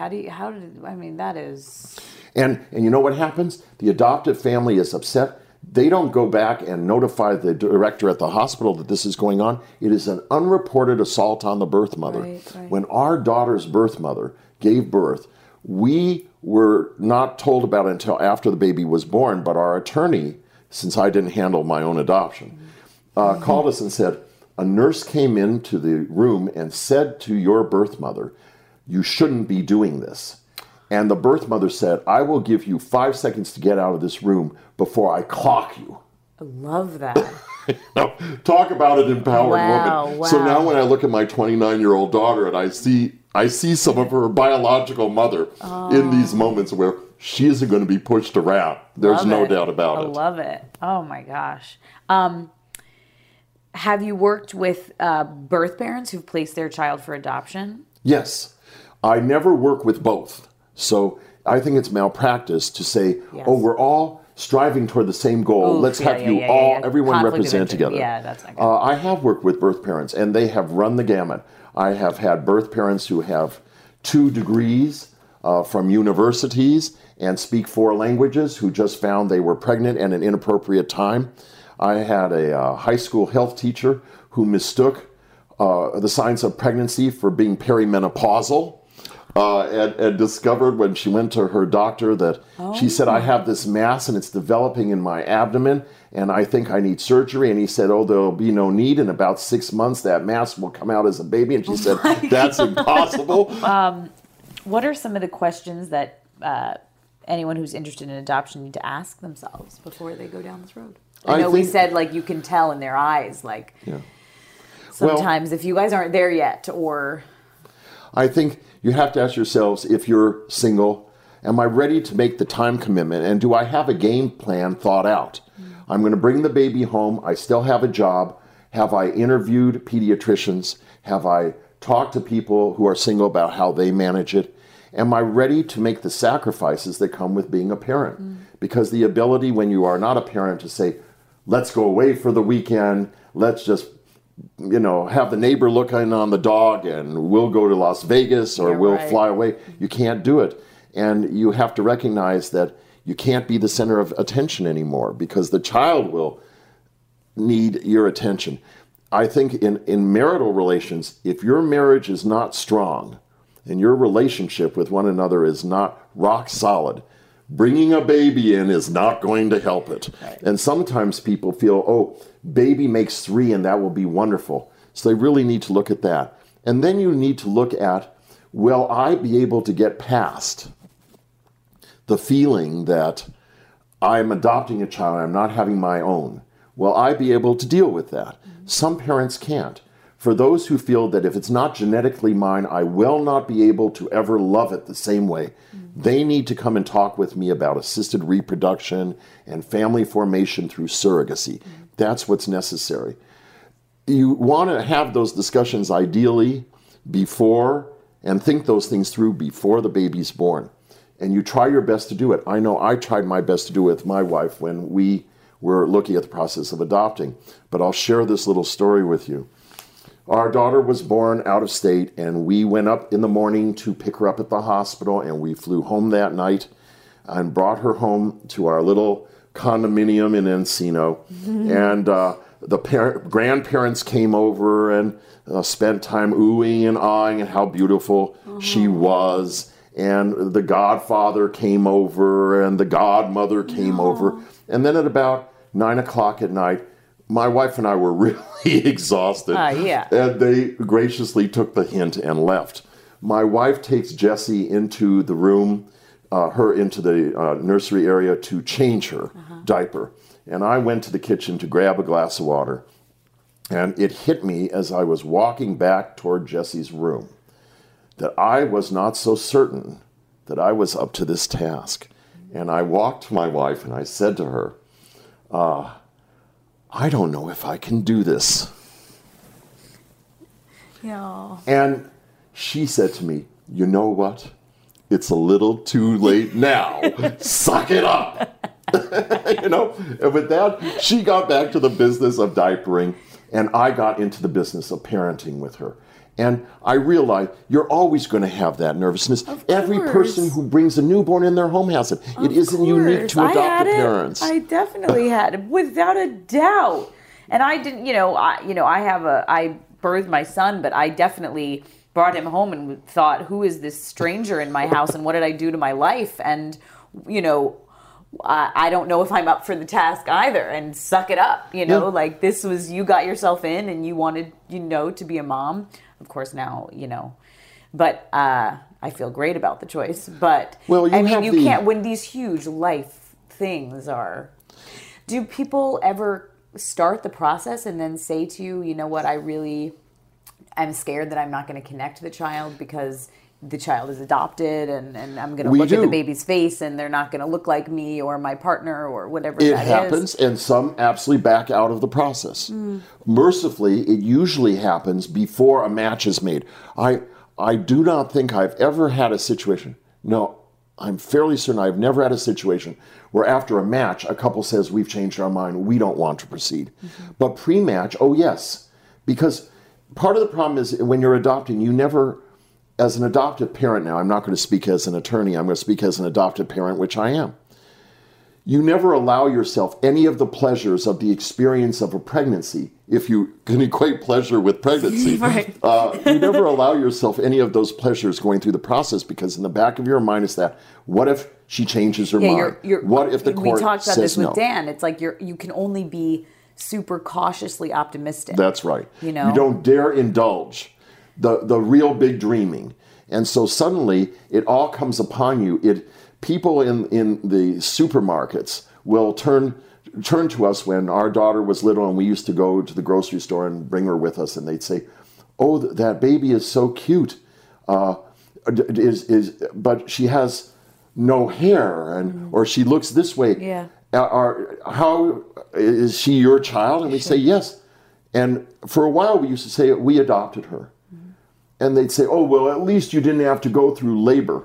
that is... And you know what happens? The adoptive family is upset. They don't go back and notify the director at the hospital that this is going on. It is an unreported assault on the birth mother. Right. When our daughter's birth mother gave birth, we were not told about it until after the baby was born, but our attorney, since I didn't handle my own adoption, called us and said, a nurse came into the room and said to your birth mother, you shouldn't be doing this. And the birth mother said, I will give you 5 seconds to get out of this room before I clock you. I love that. Talk about an empowered woman. Wow. So now when I look at my 29-year-old daughter and I see some of her biological mother in these moments where she isn't going to be pushed around. There's no doubt about it. I love it. Oh my gosh. Have you worked with birth parents who've placed their child for adoption? Yes. I never work with both. So I think it's malpractice to say, we're all striving toward the same goal. Let's have everyone represent together. Yeah, that's not good. I have worked with birth parents, and they have run the gamut. I have had birth parents who have 2 degrees from universities and speak 4 languages who just found they were pregnant at an inappropriate time. I had a high school health teacher who mistook the signs of pregnancy for being perimenopausal. And discovered when she went to her doctor that she said, I have this mass and it's developing in my abdomen and I think I need surgery. And he said, oh, there'll be no need. In about 6 months, that mass will come out as a baby. And she said, that's impossible. What are some of the questions that anyone who's interested in adoption need to ask themselves before they go down this road? I know we said, like, you can tell in their eyes, like, sometimes if you guys aren't there yet, or... I think you have to ask yourselves, if you're single, am I ready to make the time commitment? And do I have a game plan thought out? I'm going to bring the baby home. I still have a job. Have I interviewed pediatricians? Have I talked to people who are single about how they manage it? Am I ready to make the sacrifices that come with being a parent? Because the ability when you are not a parent to say, let's go away for the weekend, let's just have the neighbor looking on the dog and we'll go to Las Vegas or we'll fly away. You can't do it. And you have to recognize that you can't be the center of attention anymore because the child will need your attention. I think in marital relations, if your marriage is not strong and your relationship with one another is not rock solid, bringing a baby in is not going to help it. Right. And sometimes people feel, baby makes 3 and that will be wonderful. So they really need to look at that. And then you need to look at, will I be able to get past the feeling that I'm adopting a child, I'm not having my own? Will I be able to deal with that? Some parents can't. For those who feel that if it's not genetically mine, I will not be able to ever love it the same way, they need to come and talk with me about assisted reproduction and family formation through surrogacy. That's what's necessary. You want to have those discussions ideally before and think those things through before the baby's born. And you try your best to do it. I know I tried my best to do it with my wife when we were looking at the process of adopting. But I'll share this little story with you. Our daughter was born out of state, and we went up in the morning to pick her up at the hospital, and we flew home that night and brought her home to our little condominium in Encino. And the grandparents came over and spent time oohing and aahing at how beautiful she was. And the godfather came over, and the godmother came over. And then at about 9 o'clock at night, my wife and I were really exhausted, and they graciously took the hint and left. My wife takes Jessie into the room, into the nursery area to change her diaper. And I went to the kitchen to grab a glass of water. And it hit me as I was walking back toward Jessie's room that I was not so certain that I was up to this task. And I walked to my wife and I said to her, I don't know if I can do this. Yeah. And she said to me, you know what? It's a little too late now. Suck it up. And with that, she got back to the business of diapering, and I got into the business of parenting with her. And I realized you're always going to have that nervousness. Every person who brings a newborn in their home has it. It isn't unique to adoptive parents. I definitely had it, without a doubt. And I didn't, I birthed my son, but I definitely brought him home and thought, who is this stranger in my house and what did I do to my life? And, I don't know if I'm up for the task either, and suck it up, like this was, you got yourself in and you wanted, to be a mom. Of course now, but I feel great about the choice. But you can't, when these huge life things are, do people ever start the process and then say to you, you know what, I'm scared that I'm not going to connect to the child because the child is adopted and I'm going to look at the baby's face and they're not going to look like me or my partner or whatever that is. It happens, and some absolutely back out of the process. Mercifully, it usually happens before a match is made. I do not think I've ever had a situation, I'm fairly certain I've never had a situation where after a match, a couple says, we've changed our mind, we don't want to proceed. But pre-match, yes, because part of the problem is when you're adopting, you never, as an adoptive parent now, I'm not going to speak as an attorney, I'm going to speak as an adoptive parent, which I am. You never allow yourself any of the pleasures of the experience of a pregnancy, if you can equate pleasure with pregnancy. Right. You never allow yourself any of those pleasures going through the process, because in the back of your mind is that, what if she changes her mind? What if the court we talked about says this with no? Dan. It's like you can only be super cautiously optimistic. That's right. You know? You don't dare indulge the real big dreaming. And so suddenly it all comes upon you. People in the supermarkets will turn to us when our daughter was little and we used to go to the grocery store and bring her with us, and they'd say, "Oh, that baby is so cute, but she has no hair, or she looks this way. Yeah. How is she your child?" And we say yes. And for a while we used to say we adopted her, and they'd say, "Oh, well, at least you didn't have to go through labor."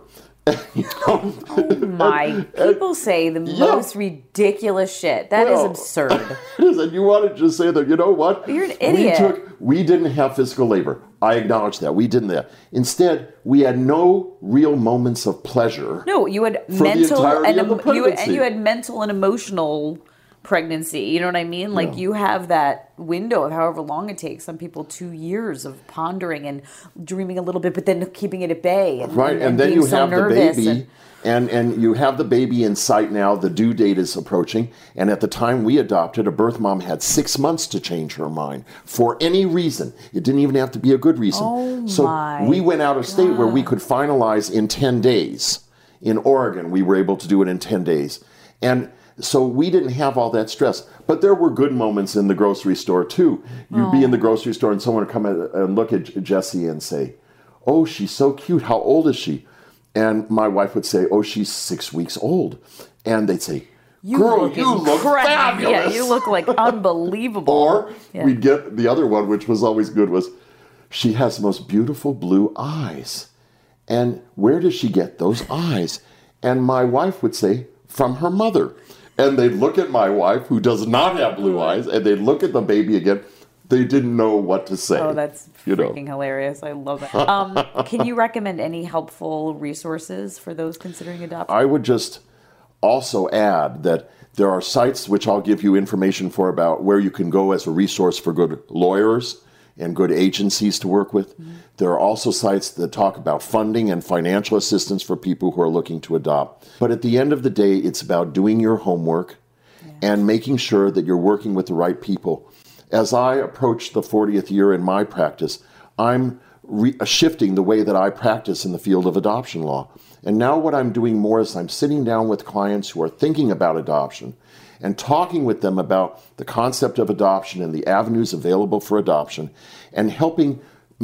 People say the most ridiculous shit. That is absurd. It is, and you want to just say that, you know what? You're an idiot. We didn't have physical labor. I acknowledge that. We didn't that. Instead, we had no real moments of pleasure. No, you had mental and you had mental and emotional pregnancy. You know what I mean? Like you have that window of however long it takes. Some people 2 years of pondering and dreaming a little bit, but then keeping it at bay. And then you have the baby, and you have the baby in sight now. The due date is approaching, and at the time we adopted, a birth mom had 6 months to change her mind for any reason. It didn't even have to be a good reason. So we went out of state where we could finalize in 10 days. In Oregon, we were able to do it in 10 days. And so we didn't have all that stress. But there were good moments in the grocery store, too. You'd be in the grocery store and someone would come in and look at Jessie and say, "Oh, she's so cute. How old is she?" And my wife would say, "Oh, she's 6 weeks old." And they'd say, "Girl, you look fabulous." Yeah, you look like unbelievable. Or we'd get the other one, which was always good, was, "She has the most beautiful blue eyes. And where does she get those eyes?" And my wife would say, "From her mother." And they'd look at my wife, who does not have blue eyes, and they'd look at the baby again. They didn't know what to say. Oh, that's freaking hilarious. I love that. Can you recommend any helpful resources for those considering adoption? I would just also add that there are sites which I'll give you information for about where you can go as a resource for good lawyers and good agencies to work with. There are also sites that talk about funding and financial assistance for people who are looking to adopt. But at the end of the day, it's about doing your homework and making sure that you're working with the right people. As I approach the 40th year in my practice, I'm shifting the way that I practice in the field of adoption law. And now what I'm doing more is I'm sitting down with clients who are thinking about adoption and talking with them about the concept of adoption and the avenues available for adoption, and helping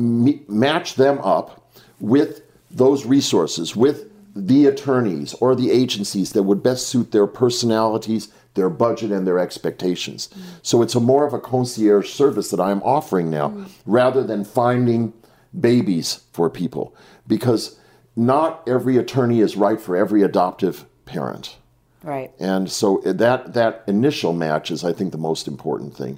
match them up with those resources, with the attorneys or the agencies that would best suit their personalities, their budget, and their expectations. So it's more of a concierge service that I'm offering now, rather than finding babies for people, because not every attorney is right for every adoptive parent. Right. And so that initial match is, I think, the most important thing.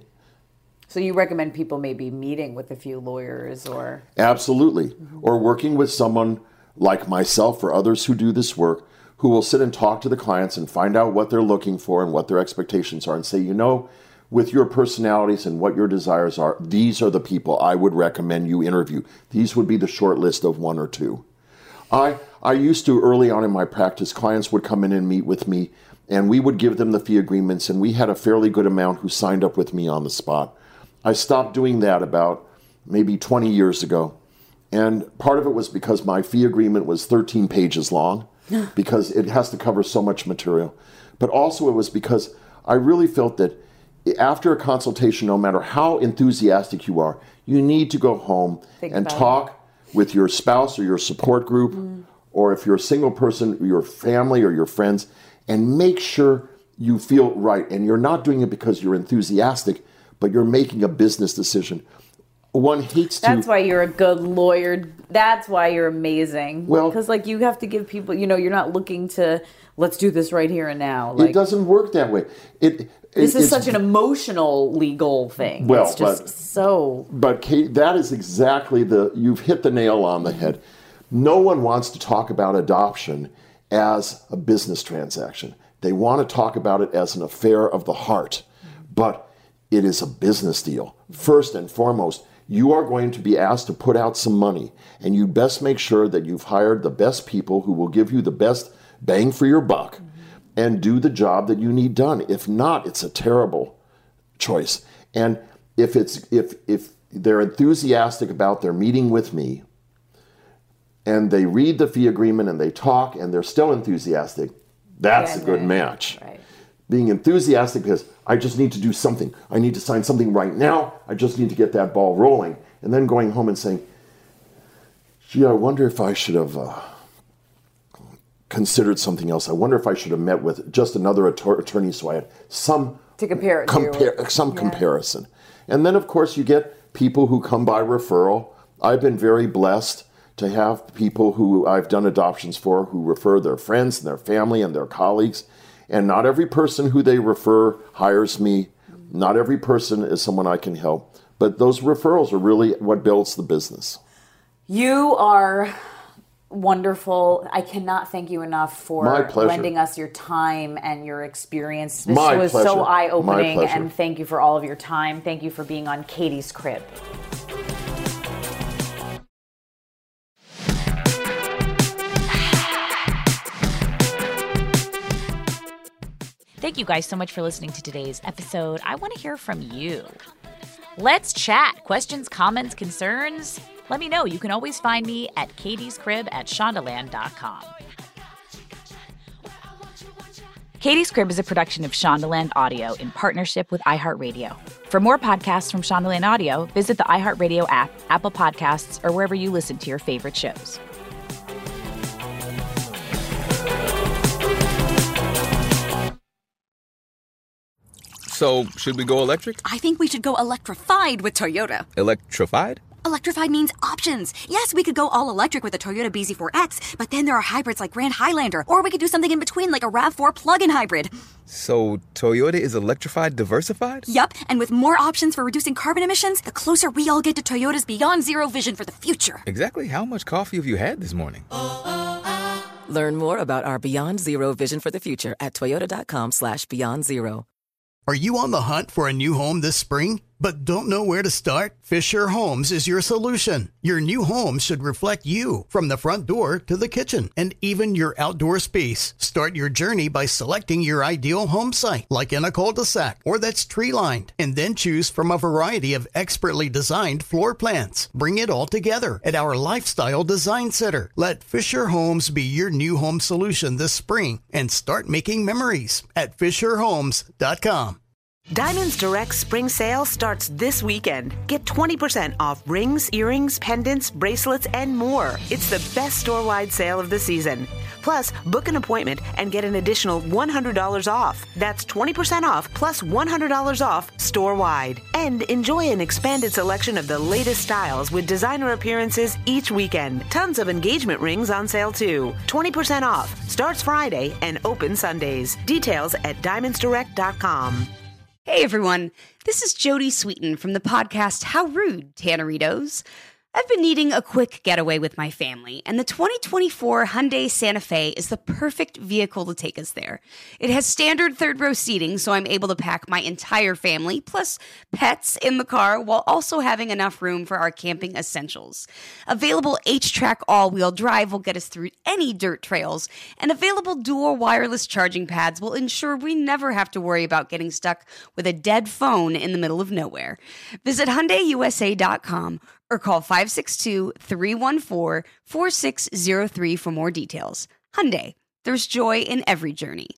So you recommend people maybe meeting with a few lawyers or... Absolutely. Or working with someone like myself or others who do this work, who will sit and talk to the clients and find out what they're looking for and what their expectations are, and say, you know, with your personalities and what your desires are, these are the people I would recommend you interview. These would be the short list of 1 or 2. I used to, early on in my practice, clients would come in and meet with me, and we would give them the fee agreements, and we had a fairly good amount who signed up with me on the spot. I stopped doing that about maybe 20 years ago, and part of it was because my fee agreement was 13 pages long, because it has to cover so much material. But also it was because I really felt that after a consultation, no matter how enthusiastic you are, you need to go home and talk with your spouse or your support group, or if you're a single person, your family or your friends, and make sure you feel right. And you're not doing it because you're enthusiastic, but you're making a business decision. one hates to... That's why you're a good lawyer. That's why you're amazing. Well, because like you have to give people, you're not looking to, let's do this right here and now. It doesn't work that way. This is such an emotional legal thing. Well, it's just so... But Kate, that is exactly you've hit the nail on the head. No one wants to talk about adoption as a business transaction. They want to talk about it as an affair of the heart. But it is a business deal. First and foremost, you are going to be asked to put out some money, and you best make sure that you've hired the best people who will give you the best bang for your buck and do the job that you need done. If not, it's a terrible choice. And if they're enthusiastic about their meeting with me, and they read the fee agreement and they talk and they're still enthusiastic, that's a good match. Right. Being enthusiastic because I just need to do something. I need to sign something right now. I just need to get that ball rolling. And then going home and saying, gee, I wonder if I should have considered something else. I wonder if I should have met with just another attorney so I had some to compare it comparison. And then, of course, you get people who come by referral. I've been very blessed to have people who I've done adoptions for who refer their friends and their family and their colleagues. And not every person who they refer hires me. Not every person is someone I can help. But those referrals are really what builds the business. You are wonderful. I cannot thank you enough for lending us your time and your experience. This was so eye-opening, and thank you for all of your time. Thank you for being on Katie's Crib. Thank you guys so much for listening to today's episode. I want to hear from you. Let's chat. Questions, comments, concerns? Let me know. You can always find me at katiescrib@shondaland.com. Katie's Crib is a production of Shondaland Audio in partnership with iHeartRadio. For more podcasts from Shondaland Audio, visit the iHeartRadio app, Apple Podcasts, or wherever you listen to your favorite shows. So, should we go electric? I think we should go electrified with Toyota. Electrified? Electrified means options. Yes, we could go all electric with a Toyota BZ4X, but then there are hybrids like Grand Highlander, or we could do something in between like a RAV4 plug-in hybrid. So, Toyota is electrified diversified? Yup, and with more options for reducing carbon emissions, the closer we all get to Toyota's Beyond Zero vision for the future. Exactly how much coffee have you had this morning? Learn more about our Beyond Zero vision for the future at toyota.com/Beyond Zero. Are you on the hunt for a new home this spring, but don't know where to start? Fisher Homes is your solution. Your new home should reflect you, from the front door to the kitchen, and even your outdoor space. Start your journey by selecting your ideal home site, like in a cul-de-sac or that's tree-lined, and then choose from a variety of expertly designed floor plans. Bring it all together at our Lifestyle Design Center. Let Fisher Homes be your new home solution this spring and start making memories at FisherHomes.com. Diamonds Direct Spring Sale starts this weekend. Get 20% off rings, earrings, pendants, bracelets, and more. It's the best store-wide sale of the season. Plus, book an appointment and get an additional $100 off. That's 20% off plus $100 off store-wide. And enjoy an expanded selection of the latest styles with designer appearances each weekend. Tons of engagement rings on sale too. 20% off. Starts Friday and opens Sundays. Details at diamondsdirect.com. Hey everyone, this is Jody Sweeten from the podcast How Rude, Tanneritos. I've been needing a quick getaway with my family, and the 2024 Hyundai Santa Fe is the perfect vehicle to take us there. It has standard third-row seating, so I'm able to pack my entire family, plus pets, in the car, while also having enough room for our camping essentials. Available H-Track all-wheel drive will get us through any dirt trails, and available dual wireless charging pads will ensure we never have to worry about getting stuck with a dead phone in the middle of nowhere. Visit HyundaiUSA.com or call 562-314-4603 for more details. Hyundai, there's joy in every journey.